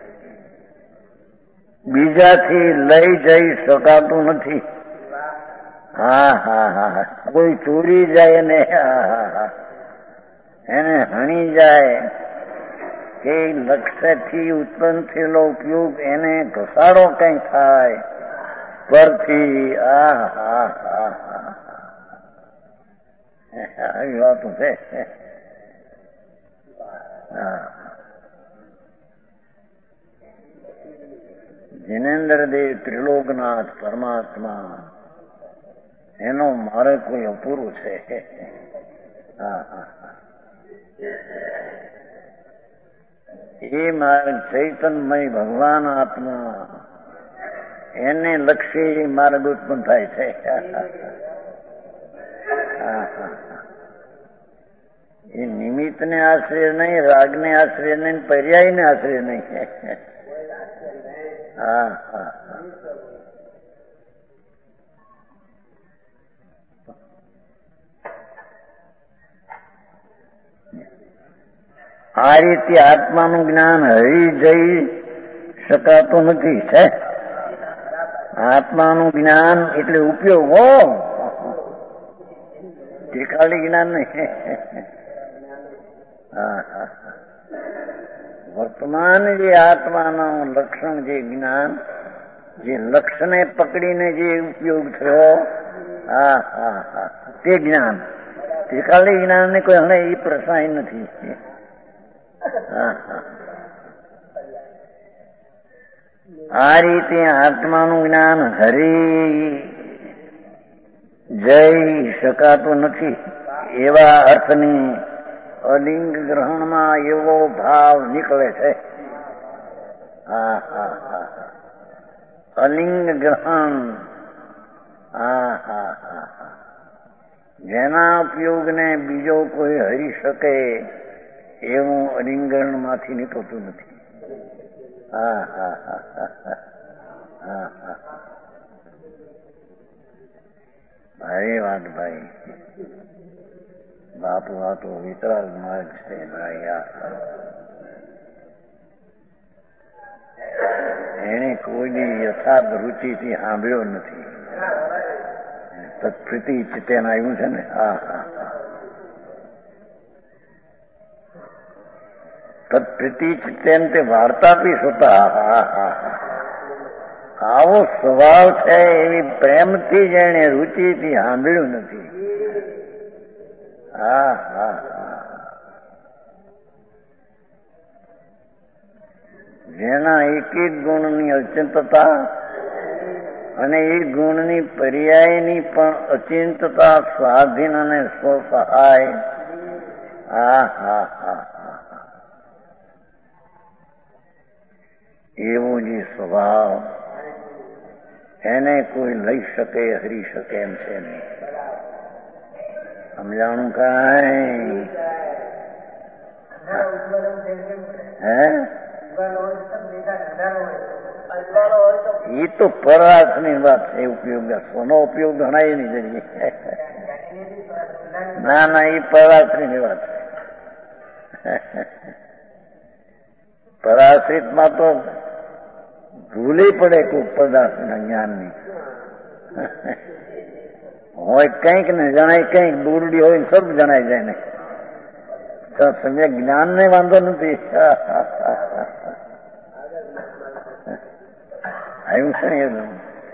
બીજાથી લઈ જઈ શકાતું નથી. હા હા હા. કોઈ ચોરી જાય ને હા હા હા એને હણી જાય કે લક્ષ્યથી ઉત્પન્ન થયેલો ઉપયોગ એને ઘસાડો કઈ થાય પરથી. આ હા હા હા આવી વાતો છે. જિનેન્દ્ર દેવ ત્રિલોકનાથ પરમાત્મા એનો મારે કોઈ અપૂરું છે. હા હા. એ માર્ગ ચૈતન્યમય ભગવાન આત્મા એને લક્ષી માર્ગ ઉત્પન્ન થાય છે. એ નિમિત્ત ને આશ્રય નહીં, રાગ ને આશ્રય નહીં, પર્યાય ને આશ્રય નહીં. હા હા. આ રીતે આત્માનું જ્ઞાન હરી જઈ શકાતું નથી. છે આત્માનું જ્ઞાન એટલે ઉપયોગ હો, તે ખાલી જ્ઞાન નહીં. હા હા. વર્તમાન જે આત્માનું લક્ષણ જે જ્ઞાન, જે લક્ષ્યને પકડીને જે ઉપયોગ થયો, હા હા હા તે જ્ઞાન, તે ખાલી જ્ઞાન ને કોઈ હણે એ પ્રસાય નથી. આ રીતે આત્માનું જ્ઞાન હરી જઈ શકાતું નથી એવા અર્થની અલિંગ ગ્રહણમાં એવો ભાવ નીકળે છે. હા હા હા. અલિંગ ગ્રહણ. હા હા હા. જેના ઉપયોગને બીજો કોઈ હરી શકે એવું અલિંગણ માંથી નીકળતું નથી. હા હા હા હા હા. ભાઈ વાત ભાઈ, બાપુ આ તો વિતરાગ માર્ગ છે ભાઈ. એને કોઈની યથાર્થ રુચિથી સાંભળ્યો નથી. તત્પ્રીતિ ચિત્તેન આવ્યું છે ને. હા હા. તત્પ્રીતિ ચિત્તેન તે વાર્તાપી સુતા. હા હા. આવો સ્વભાવ છે એવી પ્રેમથી જ એને રુચિથી સાંભળ્યું નથી. હા હા હા. જેના એક એક ગુણની અચિંતતા અને એ ગુણની પર્યાયની પણ અચિંતતા, સ્વાધીન અને સ્વસહાય. હા હા હા. એવો જે સ્વભાવ એને કોઈ લઈ શકે, હરી શકે એમ છે નહીં. સમજાણું કાંઈ? હે એ તો પરાર્થની વાત છે. ઉપયોગ સોનો ઉપયોગ ગણાય નહીં જઈએ. ના ના, એ પરાર્થની વાત છે. પરાશ્રિતમાં તો ભૂલી પડે કોઈ પદાર્થના જ્ઞાનની. હોય કંઈક ને જણાય કંઈક, દૂરડી હોય સબ જણાય જાય ને. સમ્યક જ્ઞાન ને વાંધો નથી. આવ્યું છે ને એનું.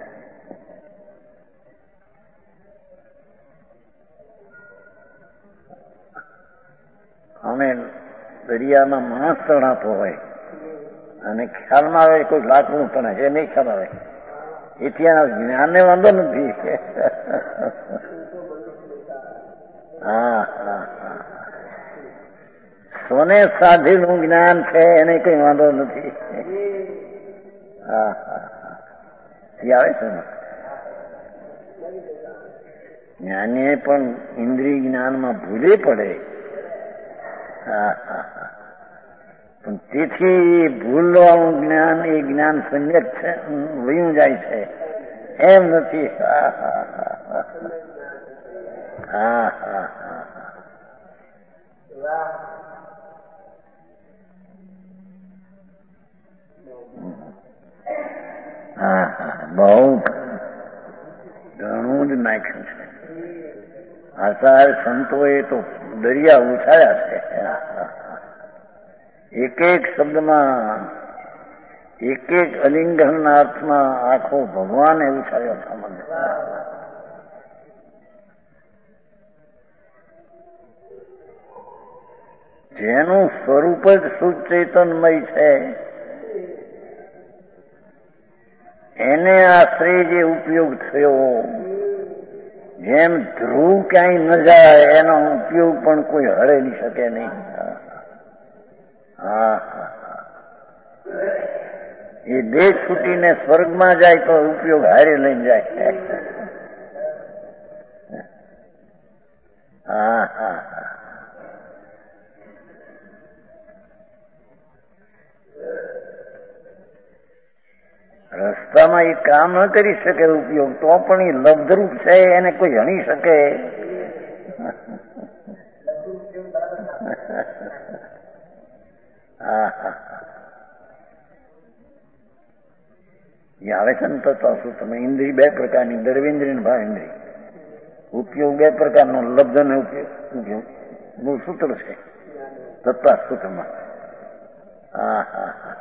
અમે દરિયામાં માણસ તણાતો હોય અને ખ્યાલમાં આવે કોઈ લાકડું પણ એ નહીં ખ્યાલ આવે. એથી જ્ઞાન ને વાંધો નથી. હા હા હા સોને સાધેલું જ્ઞાન છે એને કઈ વાંધો નથી. હા હા હા આવે છે ને જ્ઞાનીએ પણ ઇન્દ્રિય જ્ઞાનમાં ભૂલે પડે. હા હા હા પણ તેથી ભૂલવાનું જ્ઞાન એ જ્ઞાન સંયત છે, વયું જાય છે એમ નથી. હા હા હા હા હા હા હા હા બહુ ઘણું જ નાખ્યું છે. આચાર સંતોએ તો દરિયા ઉછાળ્યા છે. એક એક શબ્દમાં એક એક અલિંગનના અર્થમાં આખો ભગવાને ઉછાળ્યો સંબંધ. જેનું સ્વરૂપ જ શુદ્ધ ચૈતન્યમય છે એને આશ્રય જે ઉપયોગ થયો, જેમ ધ્રુવ ક્યાંય ન જાય એનો ઉપયોગ પણ કોઈ હળેલી શકે નહીં. હા એ દેહ છૂટીને સ્વર્ગમાં જાય તો ઉપયોગ હારે લઈને જાય. હા હા હા રસ્તામાં એ કામ ન કરી શકે ઉપયોગ, તો પણ એ લબ્ધરૂપ છે એને કોઈ હણી શકે. હા હા એ આવે છે ને તો શું તમે ઇન્દ્રિય બે પ્રકારની, દર્વેન્દ્રિય અને ભાવેન્દ્રિય. ઉપયોગ બે પ્રકારનો, લબ્ધ અને ઉપયોગ. ઉપયોગ બહુ સૂત્ર છે તત્વા સૂત્રમાં. હા હા હા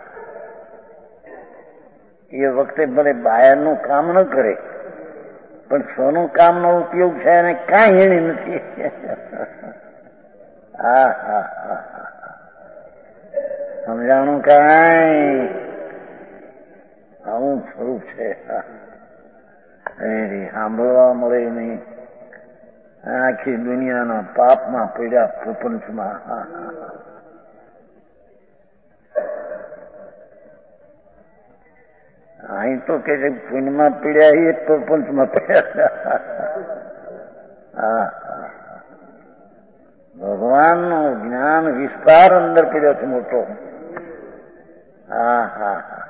એ વખતે ભલે બહારનું કામ ન કરે પણ સ્વનું કામનો ઉપયોગ છે અને કાંઈ એની નથી. હા હા હા સમજાણું કાંઈ આવું સ્વરૂપ છે. સાંભળવા મળે નહીં. આખી દુનિયાના પાપમાં પડ્યા પ્રપંચમાં. હા હા અહીં તો કે છે પુણ્યમાં પીડ્યા એ પ્રપંચમાં પીડ્યા. હા ભગવાનનું જ્ઞાન વિસ્તાર અંદર પડ્યો છે મોટો. હા હા હા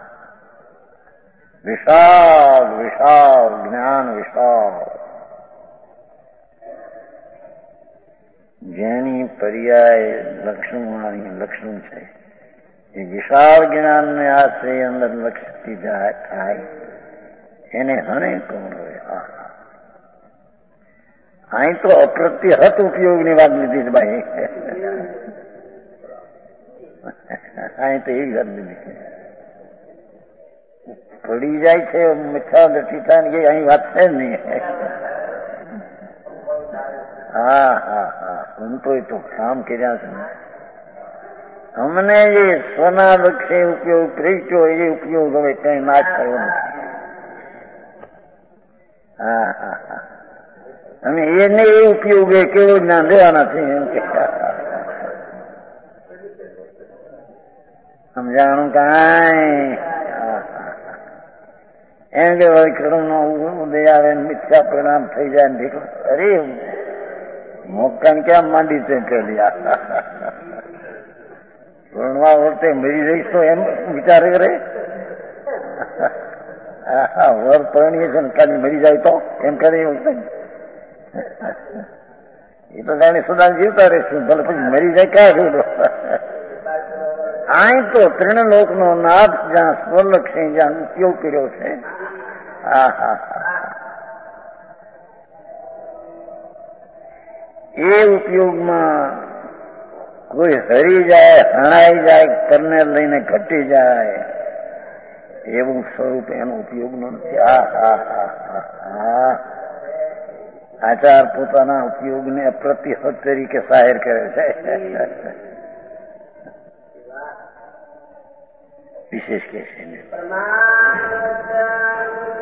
વિશાળ વિશાળ જ્ઞાન વિશાળ, જેની પર્યાય લક્ષણવાણી લક્ષણ છે. એ વિશાળ જ્ઞાનને આશ્રય અંદર લક્ષતી જાય થાય એને હણે કોણ હોય. અહીં તો અપ્રત્યહત ઉપયોગની વાત લીધી છે ભાઈ. અહીં તો એવી વાત લીધી પડી જાય છે મીઠા દઠીઠા ને અહીં વાત છે નહીં. હા હા હા સંતોય તો કામ કર્યા છે. અમને જે સ્વના લક્ષ્ય ઉપયોગ પ્રેચ્યો એ ઉપયોગ હવે કઈ નાશ થયો નથી. હા હા હા અને એને એ ઉપયોગ એ કેવો જ્ઞાન લેવાના છે એમ કે સમજાણું કાંઈ. એમ કે વૈકૃતમ નો ઉદય આવે મિથ્યા પરિણામ થઈ જાય ને ઠીક. અરે મોકાન ક્યાં માંડી છે પેલી ભણવા વખતે મરી જઈશ તો એમ વિચાર કરે. હા વર પરણીએ છે ને કાલી મરી જાય તો એમ કરે વખતે એ તો જાણે સદા જીવતા રહેશું, ભલે પછી મરી જાય ક્યાં જોડો. અહીં તો ત્રિણલોક નો નાથ જ્યાં સ્વલક્ષી જ્યાં ઉપયોગ કર્યો છે. હા હા એ ઉપયોગમાં કોઈ હરી જાય, હણાઈ જાય, કરને લઈને ઘટી જાય એવું સ્વરૂપ એનો ઉપયોગ નથી. હા હા હા હા આચાર પોતાના ઉપયોગને અપ્રતિહત તરીકે જાહેર કરે છે. વિશેષ કે છે